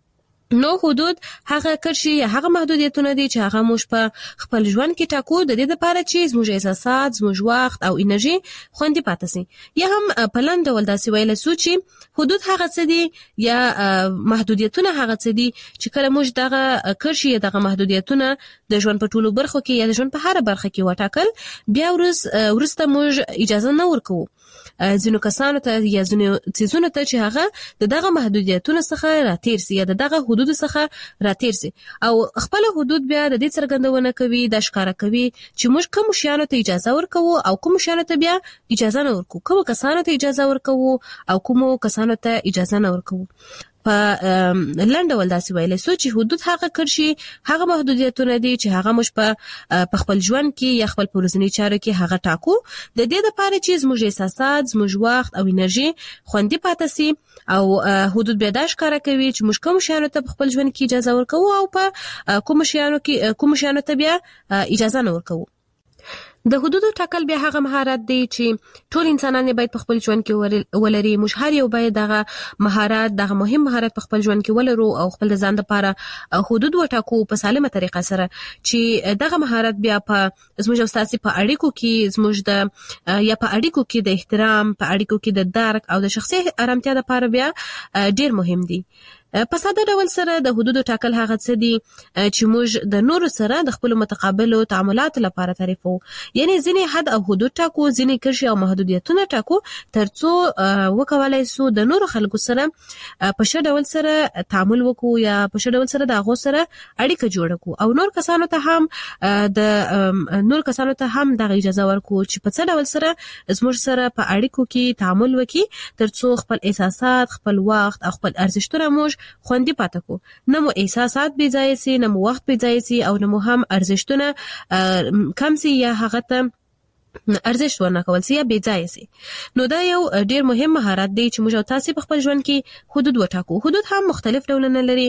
[SPEAKER 5] نو حدود هغه کرشي یا هغه محدودیتونه دي چې هغه موږ په خپل ژوند کې ټاکو د دې لپاره چې زموږ احساسات، زموږ وخت او انرژي خوندي پاتې شي. یا هم په لاندې ډول داسې ویل شو چې حدود هغه څه دي یا محدودیتونه هغه څه دي چې کله موږ دغه کرشي یا دغه محدودیتونه د ژوند په ټولو برخو کې یا د ژوند په هر برخه کې وټاکل، بیا ورسته موږ اجازه نه ورکوو ځینو کسانو ته یا ځینو څیزونو ته چې هغه دغه محدودیتونو څخه راتیر سي یا دغه حدود څخه راتیر سي، او خپل حدود بیا د دې څرګندونه کوي، د ښکارا کوي چې موږ کوم شیانو ته اجازه ورکوو او کوم شیانو ته بیا اجازه نه ورکوو، کوم کسانو ته اجازه ورکوو او کوم کسانو ته اجازه نه ورکوو. په لاندې ول داسې ویل سو چې حدود هغه کرشي هغه محدودیتونه دي چې هغه موږ په خپل ژوند کې یا خپل پرځنی چارو کې هغه ټاکو د دې لپاره چې زموږ احساسات، زموږ وخت او انرژي خوندي پاتې شي، او حدود به دا ښکارا کوي چې موږ کوم شیانو ته خپل ژوند کې اجازه ورکوو او په کوم شیانو ته بیا اجازه نه ورکوو. د حدودو ټاکل بیا هغه مهارت دی چې ټول انسانان باید په خپل ژوند کې ولري. موږ هر یو باید دغه مهارت، دغه مهم مهارت په خپل ژوند کې ولرو او خپل ځان لپاره حدود وټاکو په سالمه طریقه سره، چې دغه مهارت بیا په زموږ او ستاسو په اړیکو کې زموږ د یا په اړیکو کې د احترام، په اړیکو کې د درک او د شخصي آرامتیا لپاره بیا ډیر مهم دي. په ساده ډول سره د حدودو ټاکل هغه څه دي چې موږ د نورو سره د خپل متقابلو تعاملاتو لپاره تعریفو، یعنی ځینې حد او حدود ټاکو، ځینې کرشي او محدودیتونه ټاکو ترڅو وکولای شو د نورو خلکو سره په ښه ډول سره تعامل وکړو یا په ښه ډول سره د هغو سره اړیکه جوړه کړو، او نور کسانو ته هم دغه اجازه ورکړو چې په څه ډول سره زموږ سره په اړیکو کې تعامل وکړي ترڅو خپل احساسات، خپل وخت او خپل ارزښتونه موږ خوندي پاتې کو، نه مو احساسات بې ځای سي، نه مو وخت بې ځای سي، او نه مو هم ارزښتونه کم سي یا هغه ته ارزښت ورنکول سي یا بې ځای سي. نو دا یو ډیر مهم مهارت دی چې موږ او تاسو په خپل ژوند کې حدود وټاکو. حدود هم مختلف ډولونه لري،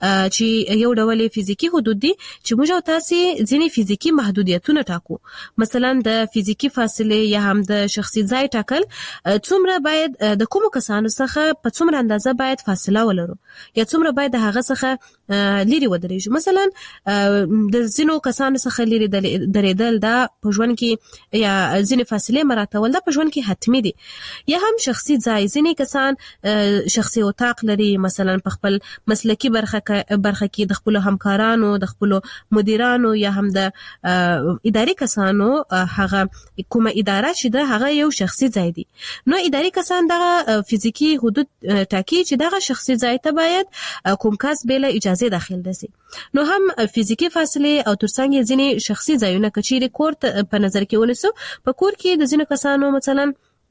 [SPEAKER 5] چې یو ډول فزیکی حدود دي چې موږ او تاسو ځینې فزیکی محدودیتونه ټاکو، مثلا د فزیکی فاصله یا هم د شخصي ځای ټاکل، څومره باید د کوم کسانو څخه په څومره اندازه باید فاصله ولرو یا څومره باید د هغه څخه لري ودرېږو. مثلا د ځینو کسانو څخه لري درېدل دا په ژوند کې یا ځینې فاصله مراتول دا په ژوند کې حتمی دي. یا هم شخصي ځای، ځینې کسان شخصي اتاق لري، مثلا په خپل مسلکی برخه کې د خپل همکارانو، د خپل مدیرانو یا هم د اداري کسانو هغه کومه اداره چې ده هغه یو شخصي ځای دی. نو اداري کسان دغه فزیکی حدود ټاکي چې دغه شخصي ځای ته باید کوم کس بل اجازه داخل دسي. نو هم فزیکی فاصله او ترڅنګ ځینې شخصي ځایونه کچېری کور په نظر کې ونیسو. په کور کې د ځینو کسانو مثلا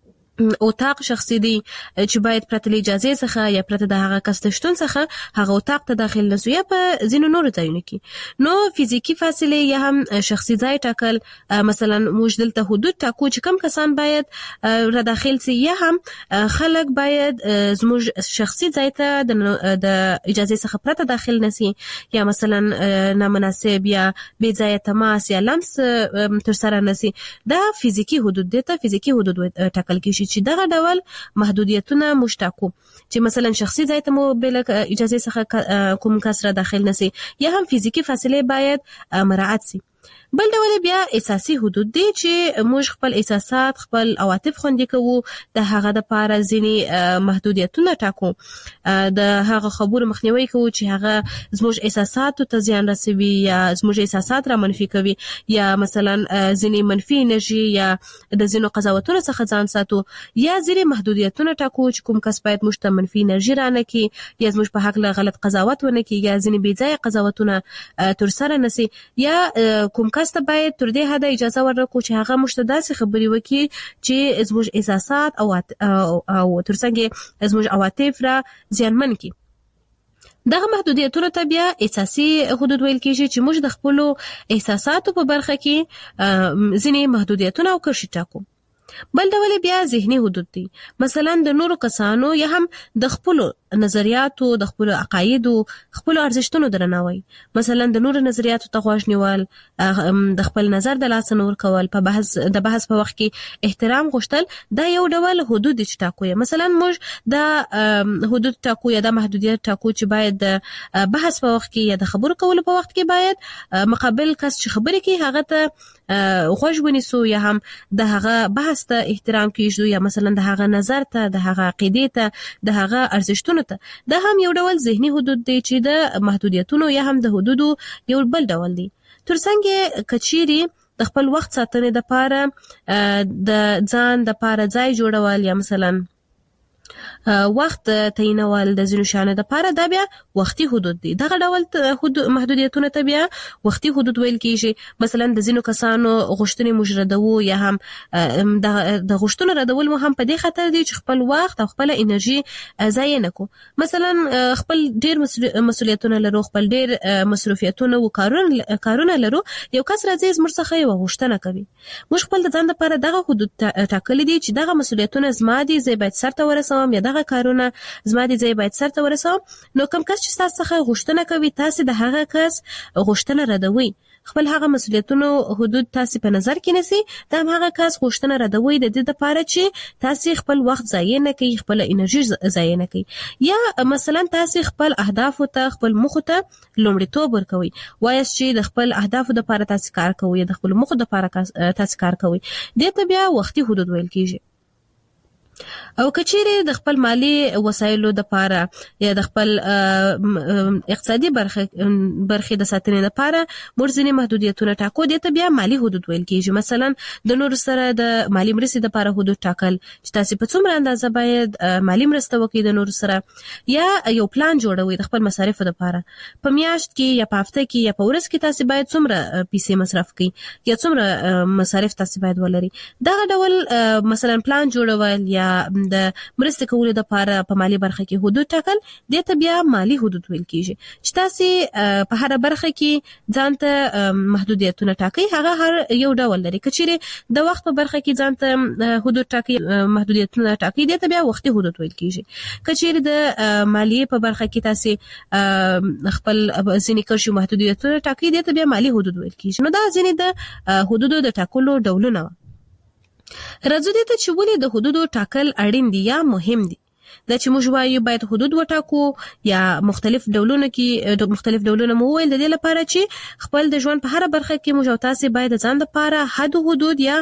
[SPEAKER 5] اتاق شخصي دی چې باید پرته له اجازه څخه یا پرته د هغه کس د شتون څخه هغه اتاق ته داخل نشو، یا په ځینو نورو ځایونو کې. نو فزیکی فاصله یا هم شخصي ځای ټاکل، مثلا موږ دلته حدود ټاکو چې کم کسان باید را داخل سي، یا هم خلک باید زموږ شخصي ځای ته د اجازه څخه پرته داخل نشي، یا مثلا نامناسب یا بې ځای تماس یا لمس تر سره نشي. دا فزیکی حدود دي ته فزیکی حدود ټاکل کیږي چې دغه ډول محدودیتونه مشتاقو، چې مثلا شخصي ځای ته مو بل اجازه څخه کوم کس را داخل نشي، یا هم فزیکی فاصله باید مراعات سي. بل ډول بیا اساسي حدود دي چې موږ خپل احساسات، خپل عواطف خوندي کوو، د هغه د پاره ځینې محدودیتونه ټاکو، د هغه خبرو مخنیوي کوو چې هغه زموږ احساساتو ته زیان رسوي یا زموږ احساسات را منفي کوي، یا مثلا ځینې منفي انرژي یا د ځینو قضاوتونو څخه ځان ساتو، یا ځینې محدودیتونه ټاکو چې کوم کس باید موږ ته منفي انرژي را نه کړي، یا زموږ په حق له غلط قضاوت ونه کړي، یا ځینې بې ځایه قضاوتونه تر سره نشي، یا کوم کس ته باید تر دې حد اجازه ورکړو چې هغه موږ ته داسې خبرې وکړي چې زموږ احساسات او ترڅنګ زموږ عواطف را زیانمن کړي. دغه محدودیتونو ته بیا اساسي حدود ویل کېږي چې موږ د خپل احساساتو په برخه کې ځینې محدودیتونه او کرښې ټاکو. بل ډول بیا ذهني حدود دي، مثلا د نورو کسانو یا هم د خپل نظریاتو د خپل عقاید او خپل ارزښتونو درناوی، مثلا د نور نظریاتو ته غوږ نیول، د خپل نظر د لاس نور کول، په بحث په وخت کې احترام غوښتل، دا یو ډول حدود ټاکو. مثلا موږ د حدود ټاکو یا د محدودیت ټاکو چې باید د بحث په وخت کې یا د خبرو کولو په وخت کې باید مقابل کس چې خبرې کوي هغه ته غوږ ونیسو یا هم د هغه بحث ته احترام کیږو، یا مثلا د هغه نظر ته، د هغه عقیدې ته، د هغه ارزښتونو ته. دا هم یو ډول ذهني حدود دی چې د محدودیتونو یا هم د حدودو یو بل ډول دی. ترڅنګ کچيري د خپل وخت ساتنې د پاره د ځان د پاره ځای جوړول یا مثلا وخت تعینول د ځینو شانو د پاره، دا بیا وختي حدود دي. دغه ډول محدودیتونه ته بیا وختي حدود ویل کیږي. مثلا د ځینو کسانو غوښتنې مجردو یا هم د غوښتنو ردول مو هم په دې خاطر دي چې خپل وخت او خپل انرژي ضایع نکو. مثلا خپل ډیر مسؤلیتونه لرو، خپل ډیر مصروفیتونه او کارونه لرو، یو کس راځي زموږ څخه یو غوښتنه کوي، موږ خپل د ځان لپاره دغه حدود ټاکلي دي چې دغه مسؤلیتونه زما دي، زه باید سرته ورسوم، یا دغه کارونه زما دي، زه باید سرته ورسوم. نو کوم کس چې تاسو څخه غوښتنه کوي، تاسو د هغه کس غوښتنه ردوي، خپل هغه مسؤلیتونو حدود تاسو په نظر کې نیسي، دا هغه کس غوښتنه ردوي د دې لپاره چې تاسو خپل وخت ضایع نه کړئ، خپل انرژي ضایع نه کړئ. یا مثلا تاسو خپل اهداف ته، خپل مخ ته لومړیتوب ورکوي، وایي چې د خپل اهداف لپاره تاسو کار کوئ، د خپل مخ لپاره تاسو کار کوئ. دې ته بیا وختي حدود ویل کیږي. او کچيري د خپل مالی وسایلو د پاره یا د خپل اقتصادي برخې د ساتنې لپاره مرزنی محدودیتونه ټاکو، دي ته بیا مالی حدود ویل کیږي. مثلا د نور سره د مالی مرستې لپاره حدود ټاکل چې تاسو په څومره اندازه باید مالی مرسته وکړئ د نور سره، یا یو پلان جوړوي د خپل مصارفو لپاره، په میاشت کې یا په هفته کې یا په ورځ کې تاسو باید څومره پیسې مصرف کړئ یا څومره مصارف تاسو باید ولري. دا ډول مثلا پلان جوړول یا د مرسته کولو د لپاره په مالی برخه کې حدود ټاکل، د ته بیا مالی حدود ویل کیږي. چې تاسو په هر برخه کې ځانته محدودیتونه ټاکئ، هغه هر یو ډول لري. کچيري د وخت په برخه کې ځانته حدود ټاکئ، محدودیتونه ټاکئ، د ته بیا وختي حدود ویل کیږي. کچيري د مالی په برخه کې تاسو خپل ځینې کرشي محدودیتونه ټاکئ، د ته بیا مالی حدود ویل کیږي. نو دا ځینې د حدودو د ټاکلو ډولونه. راځو دې ته چې ولې د حدودو ټاکل اړین دي یا مهم دي. دا چې موږ وایو باید حدود وټاکو یا مختلف ډولونه مو ویل د دې لپاره چې خپل د ژوند په هر برخه کې موږ او تاسو باید ځان لپاره حدود یا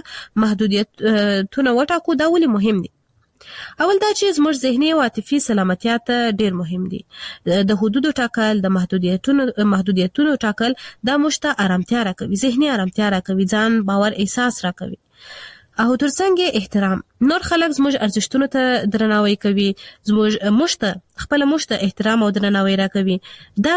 [SPEAKER 5] محدودیتونه وټاکو. دا ولې مهم دي؟ اول دا چې زموږ ذهني او عاطفي سلامتیا ته ډیر مهم دي. د حدودو ټاکل، د محدودیتونو ټاکل دا موږ ته آرامتیا راکوي، ذهني آرامتیا راکوي، ځان باور احساس راکوي. او ترڅنګ احترام، نور خلک زموږ ارزښتونو ته درناوی کوي، زموږ خپل احترام او درناوی راکوي. دا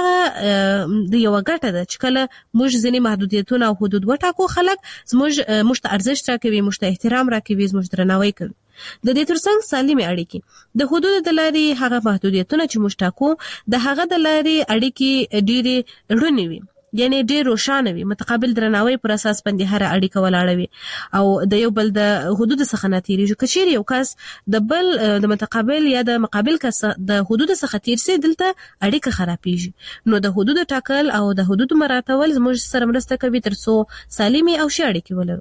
[SPEAKER 5] د یو ګټه ده چې کله موږ ځینې محدودیتونه او حدود وټاکو، خلک موږ ته ارزښت راکوي، موږ ته احترام راکوي، زموږ درناوی کوي. د دې ترڅنګ سالمه اړیکې، د حدود د لارې هغه محدودیتونه چې موږ ټاکو د هغه د لارې اړیکې ډېرې رڼې وي، یعنی ډېر روښانه وي، متقابل درناوی پر اساس باندې هر اړیکه ولاړه وي او د یو بل د حدود څخه نه تیریږي. کچېرې یو کس د بل د متقابل یا د مقابل کس د حدود څخه تیر سي، دلته اړیکه خرابېږي. نو د حدود ټاکل او د حدود مراعاتول زموږ سره مرسته کوي ترڅو سالمي او ښه اړیکې ولرو.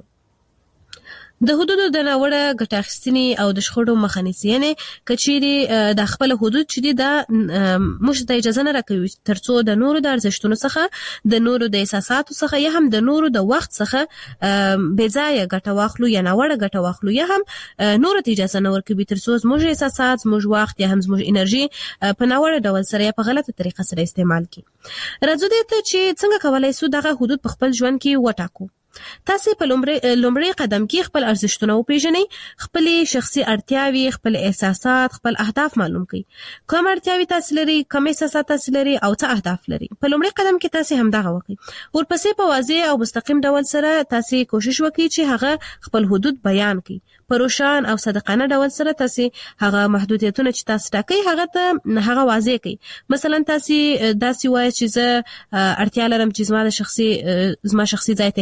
[SPEAKER 5] د حدودو د ناوړه ګټه اخیستنې او د شخړو مخه نیسي، یعنی کچېرې د خپل حدود چې دي دا موږ ته اجازه نه راکوي ترڅو د نورو د ارزښتونو څخه، د نورو د احساساتو څخه یا هم د نورو د وخت څخه بې ځایه ګټه واخلو یا ناوړه ګټه واخلو، یا هم نورو ته اجازه نه ورکوي ترڅو زموږ احساسات، زموږ وخت یا هم زموږ انرژي په ناوړه ډول سره یا په غلطه طریقه سره استعمال کړي. راځو دې ته چې څنګه کولای شو دغه حدود په خپل ژوند کې وټاکو. تاسو په لومړی قدم کې خپل ارزښتونه وپیژنئ، خپل شخصي اړتیاوې، خپل احساسات، خپل اهداف معلوم کړئ. کوم اړتیاوې تاسو لري، کوم احساسات تاسو لري او څه اهداف لري. په لومړی قدم کې تاسو همدغه وکړئ. ورپسې په واضح او مستقیم ډول سره تاسو کوشش وکړئ چې هغه خپل حدود بیان کړئ. په روشن او صادقانه ډول سره تاسو هغه محدودیتونه چې تاسو ټاکئ هغه واضح کړئ. مثلا تاسو داسې وایئ چې زه اړتیا لرم چې زما شخصي ځای ته احترام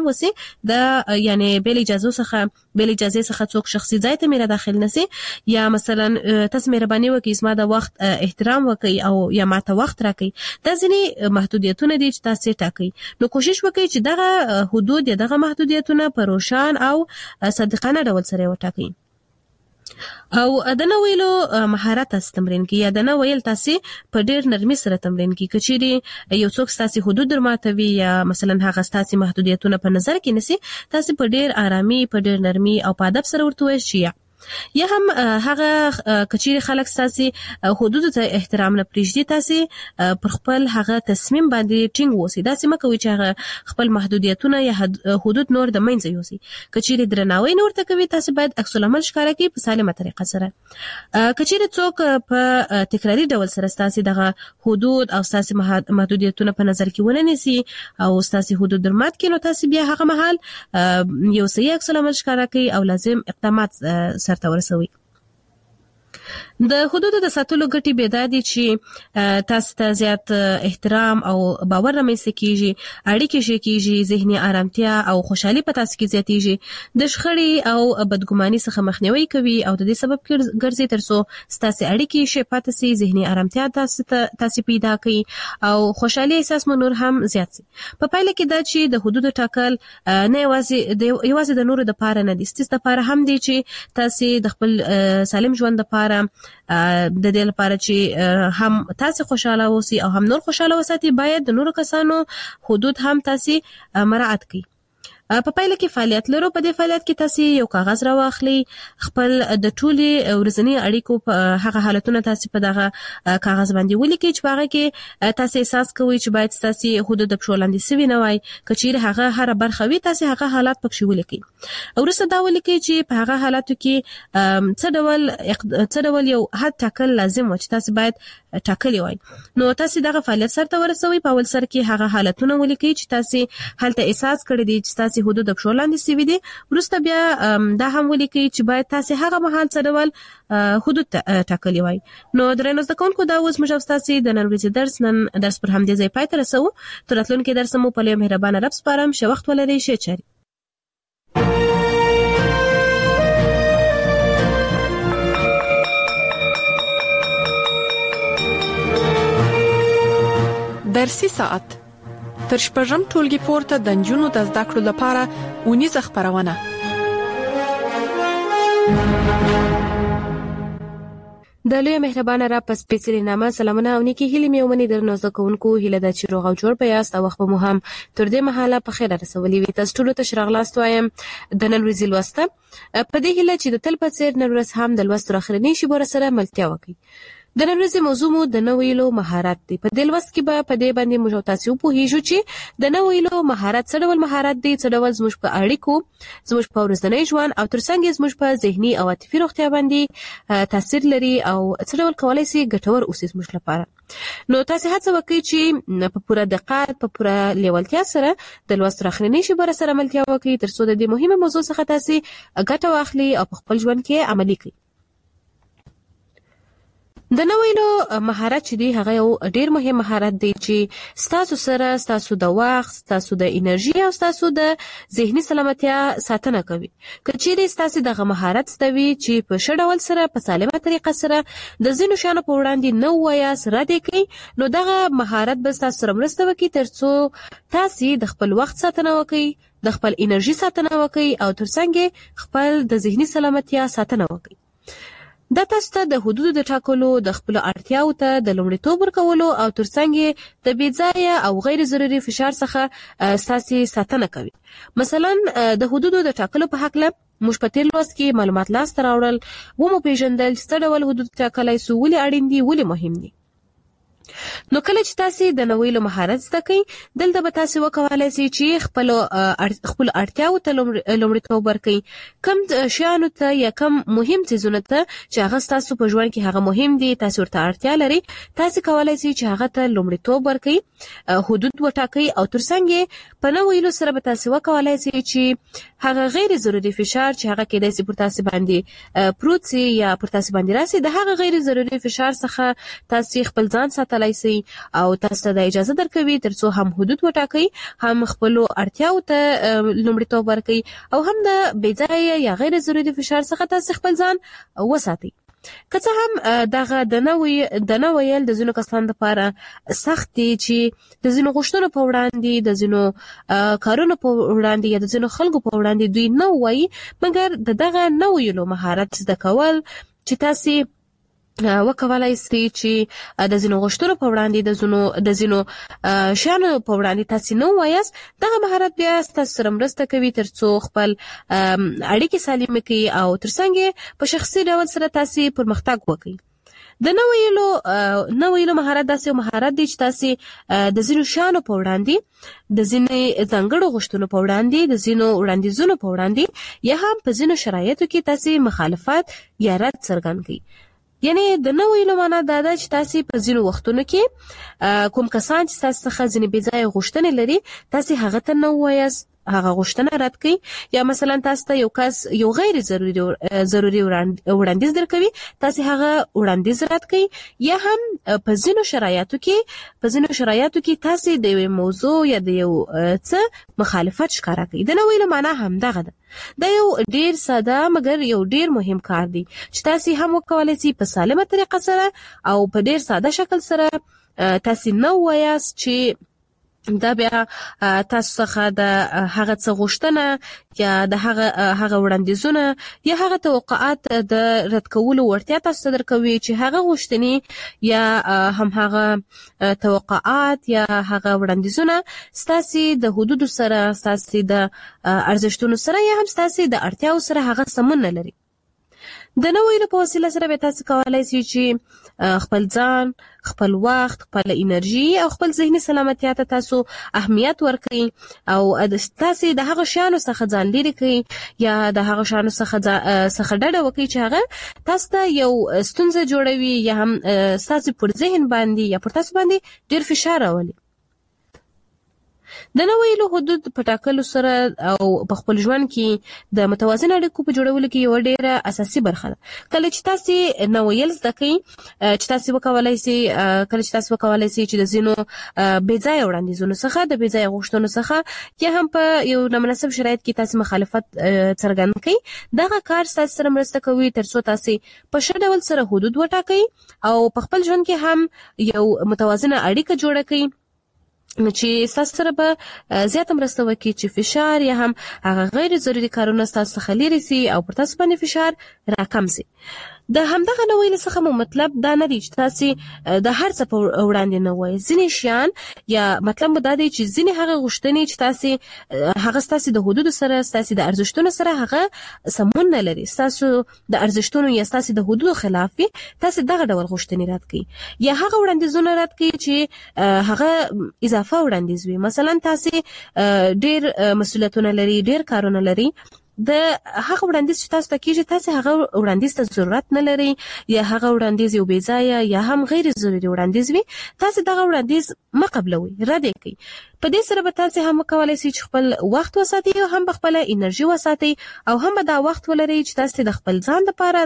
[SPEAKER 5] وسی د یعنی بل اجازه څخه څوک شخصي ځای ته میرا داخل نسی یا مثلا تاسو مهرباني وکړئ زما د وخت احترام وکړئ او یا ماته وخت راکړئ دا ځینې محدودیتونه دي چې تاسو ټاکئ نو کوشش وکړئ چې دغه حدود یا دغه محدودیتونه په روشن او صادقانه ډول سره وټاکئ او د نو ویلو مهارت تمرین کی یا د نو ویل تاسو په ډیر نرمي سره تمرین کی کچيري یو څوک تاسو حدود درماتوي یا مثلا هغه تاسو محدودیتونه په نظر کې نسی تاسو په ډیر آرامي په ډیر نرمي او په ادب سره ورته وشي یا هم هغه کچيري خلک تاسو حدود ته احترام نه پریږدي تاسو پر خپل هغه تصمیم باندې ټینګ وسی دا سم کوي چې هغه خپل محدودیتونه یا حدود نور د منځ یوسي کچيري درناوی نور ته کوي تاسو باید عکس العمل ښکارا کړئ په سالمه طریقه سره کچيري څوک په تکراری ډول سره تاسو دغه حدود او تاسو محدودیتونه په نظر کې ونه نیسي او تاسو حدود درمات کړي نو تاسو بیا هغه مهال یو صحیح عکس العمل ښکارا کړئ او لازم اقدامات سرته ورسوي د حدودو د ساتلو ګټې به دا دي چې تاسو ته زیات احترام او باور رامنځته کیږي اړیکې شي کیږي ذهني آرامتیا او خوشحالي په تاسو کې زیاتیږي د شخړې او بدګماني څخه مخنیوي کوي او د دې سبب ګرځي ترڅو تاسو اړیکې شي پاتې سي ذهني آرامتیا تاسو پیدا کوي او خوشحالي احساس مو نور هم زیات سي په پایله کې دا چې د حدودو ټاکل نه یوازې د نورو د پاره نه دي ستاسو د پاره هم دي چې تاسو د خپل سالم ژوند لپاره د دې لپاره چې هم تاسو خوشاله اوسئ او هم نور خوشاله وساتئ باید د نورو کسانو حدود هم تاسو مراعات کړئ په پایله کې فعالیت لرو په دې فعالیت کې تاسو یو کاغذ راواخلئ خپل د ټولي ورځنی اړیکو په هغه حالتونه تاسو په دغه کاغذ باندې ولیکئ چې هغه کې تاسو احساس کوئ چې باید تاسو حدود د پښولاندې سوي نه وای کچیر هغه هر برخه وي تاسو هغه حالات پکې ولیکئ ورسره دا ولیکئ چې په هغه حالاتو کې څه ډول یو حد ټاکل لازم و چې تاسو باید ټاکلی وای نو تاسو دغه فعالیت سره ورسوي په اول سر کې هغه حالتونه ولیکئ چې تاسو هلته احساس کړی دي چې تاسو حدود د پښولاندې سوي دي ورسته بیا دا هم ولیکئ چې باید تاسو هغه مهال څه ډول حدود ټاکلی وای نو درنو زده کوونکو دا اوس موږ تاسو د نن ورځې درس پر همدې ځای پای ته رسو تر راتلونکي درس مو په لوی مهربانه رب سپارم شه وخت ولرئ شه چاري
[SPEAKER 2] درسي ساعت تر شپږم ټولګي پورته د نجونو د زده کړو لپاره اونیزه خبرونه
[SPEAKER 5] د لوی مهربانه را پس سپیڅلي نامه سلامونه او نیکی هیلې مې ومني درنو زده کوونکو هیله ده چې روغ او جوړ به یاست او وخت مو هم تر دې مهاله په خیر رسولي وي تاسو ټول ته شراغلاست وایم د نن ورځې لوسته په دې هیله چې د تل په څیر نن ورځ هم د لوست اخرنی شی بور سره ملتیا وکړي د نن ورځې موضوع مو د نویلو مهارت دی په دې لوست کې به په دې باندې موږ تاسو په هیڅ چې د نویلو مهارت څه ډول مهارت دی څه ډول زموږ په اړیکو زموږ په ورځنی ژوند او ترڅنګ زموږ په ذهني او عاطفي روغتیا باندې تاثیر لري او څه ډول کولای شي ګټور اوسې زموږ لپاره نو تاسو هڅه وکړئ چې په پوره دقت په پوره لیوالتیا سره د لوست اخرنی شی بر سره ملتیا وکړئ ترڅو د دې مهمه موضوع څخه تاسو ګټه واخلئ او په خپل ژوند کې عملي کړئ د نویلو مهارت چې دی هغه یو ډیر مهم مهارت دی چې تاسو سره تاسو د وخت تاسو د انرژي او تاسو د ذهني سلامتیا ساتنه کوي کچېرې تاسو دغه مهارت ستوي چې په شډول سره په سالمه طریقه سره د زینو شانو په وړاندې نو ویا سره دی کوي نو دغه مهارت به تاسو سره مرسته وکړي ترڅو تاسو د خپل وخت ساتنه وکړي د خپل انرژي ساتنه وکړي او ترڅنګ خپل د ذهني سلامتیا ساتنه وکړي دا تاسو ته د حدودو د ټاکلو د خپل اړتیاو ته د لومړیتوب ورکولو او ترڅنګ د بېځایه او غیر ضروري فشار څخه ساسي ساتنه کوي مثلا د حدودو د ټاکلو په حق له موږ په تیر لوست کې معلومات لاس ته راوړل و مو پیژندل چې ډول حدود ټاکلای سو ولې اړین دي ولې مهم دي نو کله چې تاسو د نویلو مهارت زده کړئ دلته به تاسو وکولای شئ چې خپل اړتیاو ته لومړیتوب ورکړئ کوم شیانو ته یا کوم مهم څیزونه ته چې هغه تاسو په ژوند کې هغه مهم دي تاسو ورته اړتیا لري تاسو کولای شئ چې هغه ته لومړیتوب ورکړئ حدود وټاکئ او ترڅنګ په نویلو سره به تاسو وکولای شئ چې هغه غیر ضروري فشار چې هغه کېدای شي پر تاسو باندې پروت سي یا پر تاسو باندې راسي د هغه غیر ضروري فشار څخه تاسو خپل ځان ساتي ساتلای شي او تاسو ته اجازه درکوي ترڅو هم حدود وټاکئ، هم خپل اړتیاو ته لومړیتوب ورکړئ او هم د بېځایه یا غیر ضروري فشار څخه تاسو خپل ځان وساتئ. که څه هم دغه د نه ویل د ځینو کسانو لپاره سخت دي چې د ځینو غوښتنو په وړاندې، د ځینو کارونو په وړاندې یا د ځینو خلکو په وړاندې دوی نه وایي، مګر دغه نه ویلو مهارت زده کول چې تاسو وکولای شئ چې د ځینو غوښتنو په وړاندې د ځینو شیانو په وړاندې تاسو نه وایاست، دغه مهارت بیا تاسو سره مرسته کوي ترڅو خپل اړیکې سالمه کړئ او ترڅنګ په شخصي ډول سره تاسو پرمختګ وکړئ. د نه ویلو مهارت داسې مهارت دی چې تاسو د ځینو شیانو په وړاندې، د ځینې ځانګړو غوښتنو په وړاندې، د ځینو وړاندیزونو په وړاندې یا هم په ځینو شرایطو کې تاسو مخالفت یا رد څرګند کړئ. یعنی د نو ویلو معنا دا ده چې تاسو په ځینو وختونو کې کوم کسان چې تاسو څخه ځینې بېځایه غوښتنې لري تاسو هغه ته نه وایاست، هغه غوښتنه رد کړئ، یا مثلا تاسو ته یو کس یو غیر ضروري وړاندیز درکوي تاسو هغه وړاندیز رد کړئ، یا هم په ځینو شرایطو کې تاسو د یو موضوع یا د یو څه مخالفت ښکاره کړئ. د نو ویلو معنا هم دغه ده. دا یو ډیر ساده مګر یو ډیر مهم کار دی چې تاسو هم وکولای شئ په سالمه طریقه سره او په ډیر ساده شکل سره تاسو نو وایاست چې دا بیا تاسو څخه د هغه څه غوښتنه یا د هغه وړاندیزونه یا هغه توقعات د رد کولو وړتیا تاسو درکوي چې هغه غوښتنې یا هم هغه توقعات یا هغه وړاندیزونه ستاسو د حدودو سره، ستاسو د ارزښتونو سره یا هم ستاسو د اړتیاو سره هغه سمون نه لري. د نو ویلو په وسیله سره به تاسو کولای شئ چې خپل ځان، خپل وخت، خپل انرژي او خپل ذهني سلامتیا ته تاسو اهمیت ورکړئ او تاسو د هغه شیانو څخه ځان لري کړئ یا د هغه شیانو څخه ډډه وکړئ چې هغه تاسو ته یو ستونزه جوړوي یا هم تاسو پر ذهن باندې یا پر تاسو باندې ډیر فشار راولي. د نو ویلو حدود په ټاکلو سره او په خپل ژوند کې د متوازن اړیکو په جوړولو کې یو ډیره اساسي برخه ده. کله چې تاسو نو ویل زده کړئ چې تاسو وکولای شئ چې د ځینو بېځایه وړاندیزونو څخه، د بېځایه غوښتنو څخه یا هم په یو نامناسب شرایط کې تاسو مخالفت څرګند کړئ، دغه کار تاسو سره مرسته کوي ترڅو تاسو په ښه ډول سره حدود وټاکئ او په خپل ژوند کې هم یو متوازنه اړیکه جوړه کړئ چې تاسو سره به زیاته مرسته وکړي چې فشار یا هم هغه غیر ضروري کارونه تاسو څخه لري سي او پر تاسو باندې فشار راکم سي. د همدغه نو ویل څخه مو مطلب دا نه دی چې تاسو د هر څه په وړاندې نه وایي. ځینې شیان یا مطلب مو دا دی چې ځینې هغه غوښتنې چې تاسو د حدودو سره، تاسو د ارزښتونو سره هغه سمون نه لري، تاسو د ارزښتونو یا تاسو د حدودو خلاف وي، تاسو دغه ډول غوښتنې رد کړئ یا هغه وړاندیزونه رد کړئ چې هغه اضافه وړاندیز وي. مثلا تاسو ډیر مسؤلیتونه لري، ډیر کارونه لري، د هغه وړاندیز چې تاسو ته کیږي تاسو هغه وړاندیز ته ضرورت نه لري یا هغه وړاندیز یو بېځایه یا هم غیر ضروري وړاندیز وي، تاسو دغه وړاندیز مه قبلوئ، رد یې کړئ. په دې سره به تاسو هم وکولای شئ چې خپل وخت وساتئ او هم خپل انرژي وساتئ او هم دا وخت ولرئ چې تاسو د خپل ځان لپاره،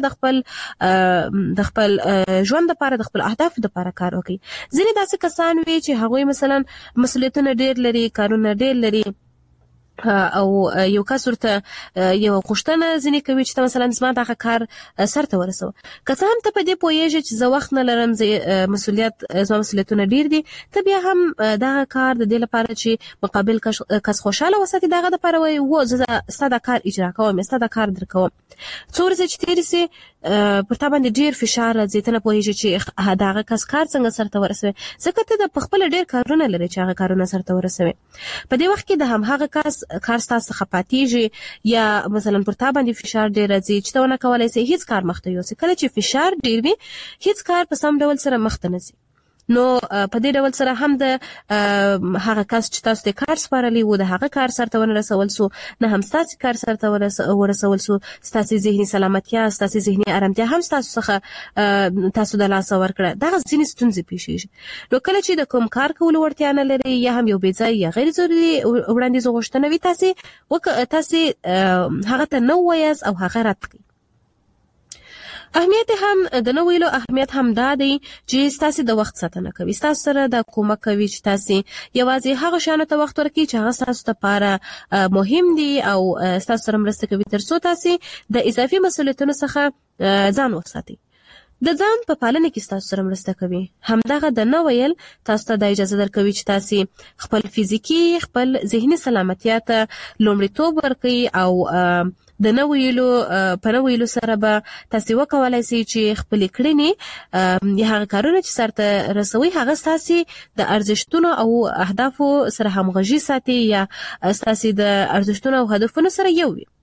[SPEAKER 5] د خپل ژوند لپاره، د خپل اهدافو لپاره کار وکړئ. ځینې داسې کسان وي چې هغوی مثلا مسؤلیتونه ډیر لري، کارونه ډیر لري او یو کس ورته یو غوښتنه ځینې کوي چې مثلا زما دغه کار سرته ورسوه. که څه هم ته په دې پوهېږې چې زه وخت نه لرم، زما مسؤلیتونه ډیر دي، ته بیا هم دغه کار د دې لپاره چې مقابل کس خوشحاله وساتي دغه دپاره وایي و زه ستا دا کار اجرا کوم، ستا دا کار در کوم. څو ورځې چې تېرې سي پر تا باندې ډیر فشار راځي، ته نه پوهېږې چې دغه کس کار څنګه سرته ورسوي، ځکه ته د پخپله ډیر کارونه لري چې هغه کارونه سرته ورسوي. په دې وخت کې د همهغه کس کار ستاسو څخه پاتېږي یا مثلا پر تا باندې فشار ډیر راځي چې ته ونه کولی شې هیڅ کار مخته یوسې. کله چې فشار ډیر وي هیڅ کار په سم ډول سره مخته نه ځي. نو په دې ډول سره هم د هغه کس چې تاسو ته کار سپارلی وو د هغه کار سرته ونه رسول سو، نه هم ستاسو کار سرته ورسول سو، ستاسو ذهني سلامتیا، ستاسو ذهني ارامتیا هم ستاسو څخه تاسو د لاسه ورکړه. دغه ځینې ستونزې پیښیږي. نو کله چې د کوم کار کولو وړتیا نه لري یا هم یو بېځایه یا غیر ضروري وړاندیز غوښتنه وي، تاسو هغه ته نه وایاست او هغه رد کړئ. اهمیت هم د نو ویلو اهمیت هم دا دی چې تاسو د وخت ساتنه کوي، تاسو سره د کومک کوي چې تاسو یوازې هغه شانه ته وخت ورکړئ چې هغه تاسو لپاره مهم دي او تاسو سره مرسته کوي ترڅو تاسو د اضافي مسؤلیتونو څخه ځان وساتئ. د ځان په پالنه کې تاسو سره مرسته کوي. همدغه د نو ویل تاسو ته د اجازه درکوي چې تاسو خپل فزیکی خپل ذهني سلامتیا ته لومړیتوب ورکړئ او د نو ویلو په نو ویلو سره به تاسو وکولای شئ چې خپل کړنې یا هغه کارونه چې سرته رسوي هغه تاسو د ارزښتونو او اهدافو سره همغږي ساتي یا تاسو د ارزښتونو او هدفونو سره یو وي.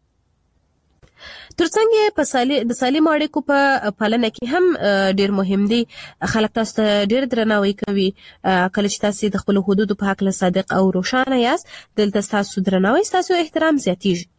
[SPEAKER 5] ترڅنګ په د سالم اړیکو په پالنه کې هم ډیر مهم دي. خلک تاسو ته ډیر درناوی کوي کله چې تاسو د خپل حدودو په حق له صادق او روښانه یاست. دلته تاسو درناوی تاسو احترام زیاتیږي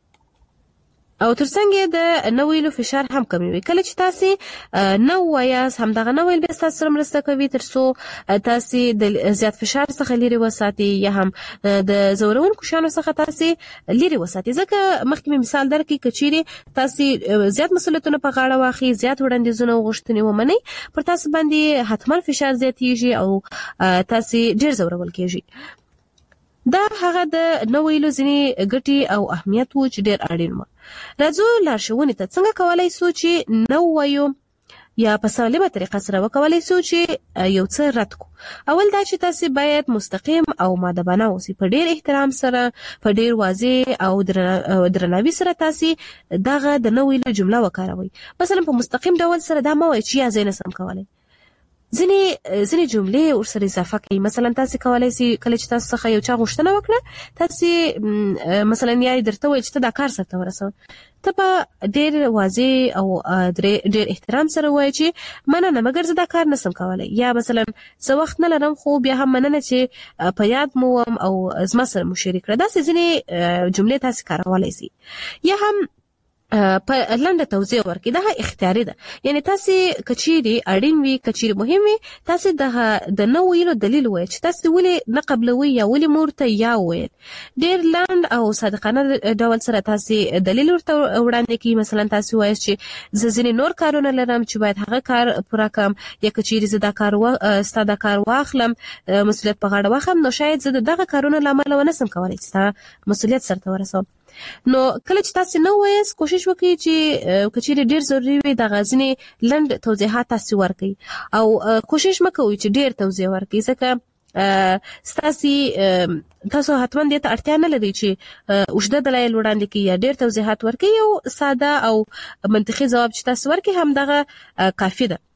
[SPEAKER 5] او ترڅنګ د نو ویلو فشار هم کموي. کله چې تاسو نو وایاس همدغه نو ویل به تاسو سره مرسته کوي ترڅو تاسو د زیات فشار څخه لري وساتئ یا هم د زورونکو شانو څخه تاسو لري وساتئ. ځکه مخکې مثال درکې کچيري تاسو زیات مسؤلیتونه په غاړه واخلئ، زیات وړاندیزونه او غوښتنې ومنئ، پر تاسو باندې حتما فشار زیاتیږي او تاسو ډیر زورول کېږي. دا هغه د نو ویلو ځینې ګټې او اهمیت وو چې ډیر اړین و. راځو لارښوونې ته. څنګه کولای شو چې نو وایو یا په سالمه طریقه سره وکولای شو چې یو څه رد کو؟ اول دا چې تاسو باید مستقیم او مؤدبانه اوسئ، په ډیر احترام سره، په ډیر واضح او درناوي سره تاسو دغه د نو ویلو جمله وکاروئ. مثلا په مستقیم ډول سره دا مو چې یا زین سم کولای ځینې جملې ورسره اضافه کوي. مثلا تاسو کولای شئ کله چې تاسو څخه یو چا غوښتنه وکړه تاسو مثلا یې درته وایي چې دا کار سره ورسوه، ته په ډیر واضح او ډیر احترام سره وایي چې مننه مګر زه دا کار نسم کولای، یا مثلا زه وخت نه لرم خو بیا هم مننه چې په یاد مو وم او زما سره مو شریک کړه. داسې ځینې جملې تاسو کارولای شئ. یا هم په لنډه توضیح ورکړي. دا اختیاري ده، یعنی تاسو کچيري اړین وي کچيري مهم وي تاسو د نو ویلو دلیل وایي چې تاسو ولې نه قبلوي یا ولې مورته یا وایي. ډیر لاند او صادقانه ډول سره تاسو دلیل ورته وړاندې کوي. مثلا تاسو وایي چې زه ځینې نور کارونه لرم چې باید هغه کار پوره کړم، یا کچيري زه دا کار ستاسو کار واخلم مسؤلیت په غاړه واخلم، نو شاید زه دغه کارونه لامل ونسم کولای چې تاسو مسؤلیت سره ورسوم. نو کله چې تاسو نو وایي کوشش وکړئ چې کچيري ډیر ضروري وي د غزنې لند توضیحات تاسو ورکړئ او کوشش مکوئ چې ډیر توضیح ورکړئ، ځکه تاسو حتما دې ته اړتیا نه لري چې اوږده دلایل وړاندې کړئ یا ډیر توضیحات ورکړئ. یو ساده او منطقي ځواب چې تاسو ورکړئ هم دغه کافي ده.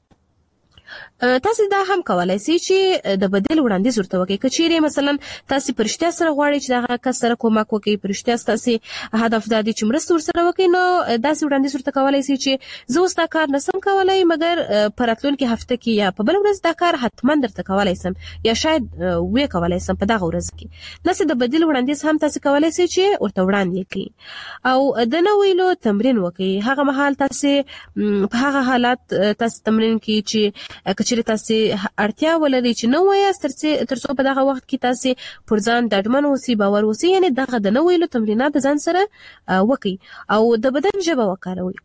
[SPEAKER 5] تاسو دا هم کولای شئ چې د بدیل وړاندیز ورته وکړئ. کچيري مثلا تاسو پرشتیا سره غواړئ چې دغه کس سره کومک وکړئ، پرشتیا تاسو هدف دا دی چې مرسته ورسره وکړئ، نو داسې وړاندیز ورته کولای شئ چې زه اوس دا کار نسم کولای مګر په راتلونکي هفته کې یا په بل ورځ دا کار حتما درته کولای سم یا شاید وې کولای سم په دغه ورځ کې. داسې د بدیل وړاندیز هم تاسو کولای شئ چې ورته وړاندې کړئ او د نو ویلو تمرین وکړئ. هغه مهال تاسو په هغه حالت تاسو تمرین کړئ چې کچيري تاسو اړتیا ولري چې نو وایاست ترڅو په دغه وخت کې تاسو پر ځان ډاډمن اوسئ، باور اوسئ، یعنی دغه د نو ویلو تمرینات ځان سره وکړئ او د بدن ژبه وکاروئ.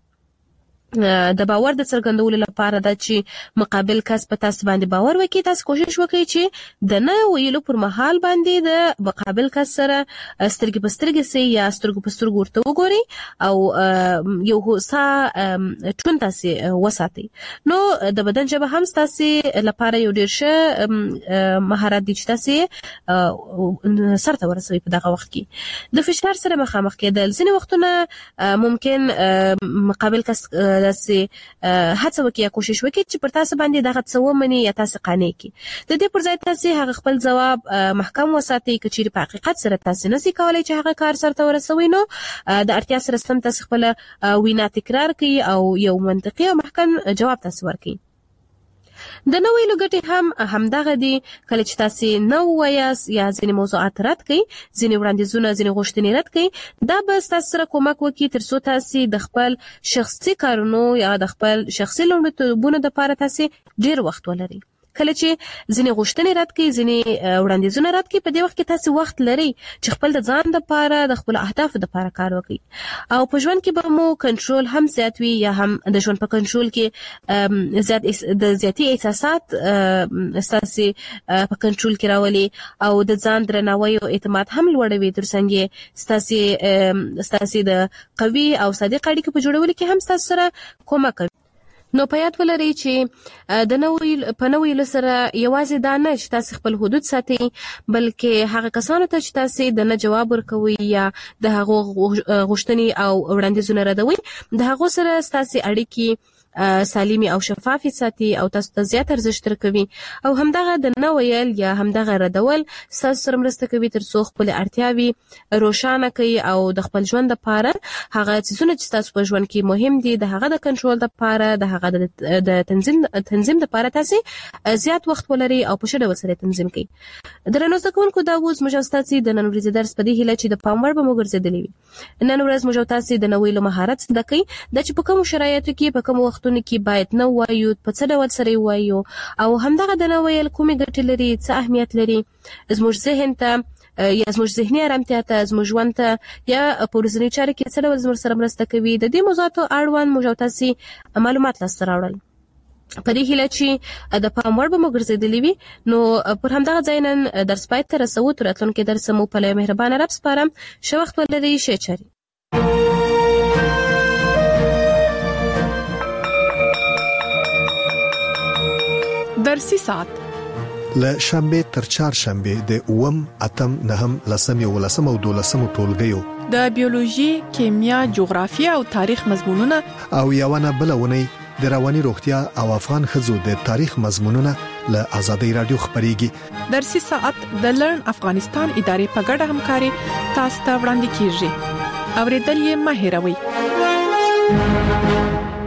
[SPEAKER 5] د باور د څرګندولو لپاره دا چې مقابل کس په تاسو باندې باور وکړي، تاسو کوشش وکړئ چې د نه ویلو پر مهال باندې د مقابل کس سره سترګې په سترګې سي یا سترګو په سترګو ورته وګورئ او یو هوسا ټون تاسو وساتئ. نو د بدن ژبه هم تاسو لپاره یو ډیر ښه مهارت دی چې تاسو سرته ورسوي په دغه وخت کې. د فشار سره مخامخ کېدل ځینې وختونه ممکن مقابل کس داسې هڅه وکړي یا کوشش وکړي چې پر تاسو باندې دغه څه ومني یا تاسو قانع کړي. د دې پر ځای تاسو هغه خپل ځواب محکم وساتئ. کچيري په حقیقت سره تاسو نشئ کولای چې هغه کار سره ورسوي، نو د اړتیا سره سم تاسو خپل وینا تکرار کړئ او یو منطقي او محکم جواب تاسو ورکړئ. د نو ویلو ګټې همدغه دي. کله چې تاسو نو وایاست یا ځینې موضوعات رد کړئ، ځینې وړاندیزونه ځینې غوښتنې رد کړئ، دا به تاسو سره کومک وکړي ترڅو تاسو د خپل شخصي کارونو یا د خپل شخصي لومړیتوبونو لپاره تاسو ډیر وخت ولرئ. کله چې ځینې غوښتنې رد کړي، ځینې وړاندیزونه رد کړي، په دې وخت کې تاسو وخت لري چې خپل د ځان لپاره د خپل اهدافو لپاره کار وکړي. او په ژوند کې به مو کنټرول هم زیات وي یا هم د ژوند په کنټرول کې زیاتي احساسات ستاسو په کنټرول کې راولي او د ځان درناوي او اعتماد هم لوړوي، ترڅنګ ستاسو د قوي او صادق اړیکو په جوړولو کې هم ستاسو سره کومک کوي. نو په یاد ولرئ چې د نوې لسره یوازې دا نه چې تاسو خپل حدود ساتئ، بلکې هغه کسانو ته چې تاسو د نه جواب ورکوي یا د هغو غوښتنې او وړاندیزونه ردوي، د هغو سره تاسو اړیکې سالمي او شفافي ساتي او تاسو ته زیات ارزښت ورکوي. او همدغه د نه ویل یا همدغه ردول تاسو سره مرسته کوي ترڅو خپل اړتیاوې روښانه کوي او د خپل ژوند لپاره هغه څه چې تاسو په ژوند کې مهم دي د هغه د کنټرول لپاره، د هغه د تنظیم لپاره تاسو زیات وخت ولري او په ښه ډول سره تنظیم کړئ. درنو زده کوونکو، دا اوس موږ تاسو د نن ورځې درس په دې هیله چې د پام وړ به مو ګرځېدلی وي. نن ورځ موږ تاسو د نوې مهارت زده کوي د چې په کوم شرایطو کې په کوم وختونو کې باید نه وایو، په څه ډول سره وایو او همدغه د نه ویل کومې ګټې لري، څه اهمیت لري زموږ ذهن ته یا زموږ ذهني ارامتیا ته، زموږ ژوند ته یا په ورځني چارو کې څه ډول زموږ سره مرسته کوي. د دې موضوعاتو اړوند موږ تاسو معلومات لاسته راوړل. په دې هیله چې د پام وړ به مو ګرځېدلی وي. نو پر همدغه ځای نن درس پای ته رسوو. تر راتلونکي درس مو په مهربانه رب سپارم. ښه وخت ولرئ. ښه چارې.
[SPEAKER 2] درسي ساعت
[SPEAKER 6] له شنبه تر چهارشنبه د 8، 8، 9، 10 او 12 ټولګیو
[SPEAKER 2] د بیولوژي، کیمیا، جغرافیه او تاریخ مضمونونه
[SPEAKER 6] او یوونه بلونه د رواني روغتیا او افغان ښځو د تاریخ مضمونونه له آزادۍ رادیو خبريږي.
[SPEAKER 2] درسي ساعت د لرن افغانستان ادارې په ګډه همکاري تاسو ته وړاندې کیږي. اوریدل یې مه هېروئ.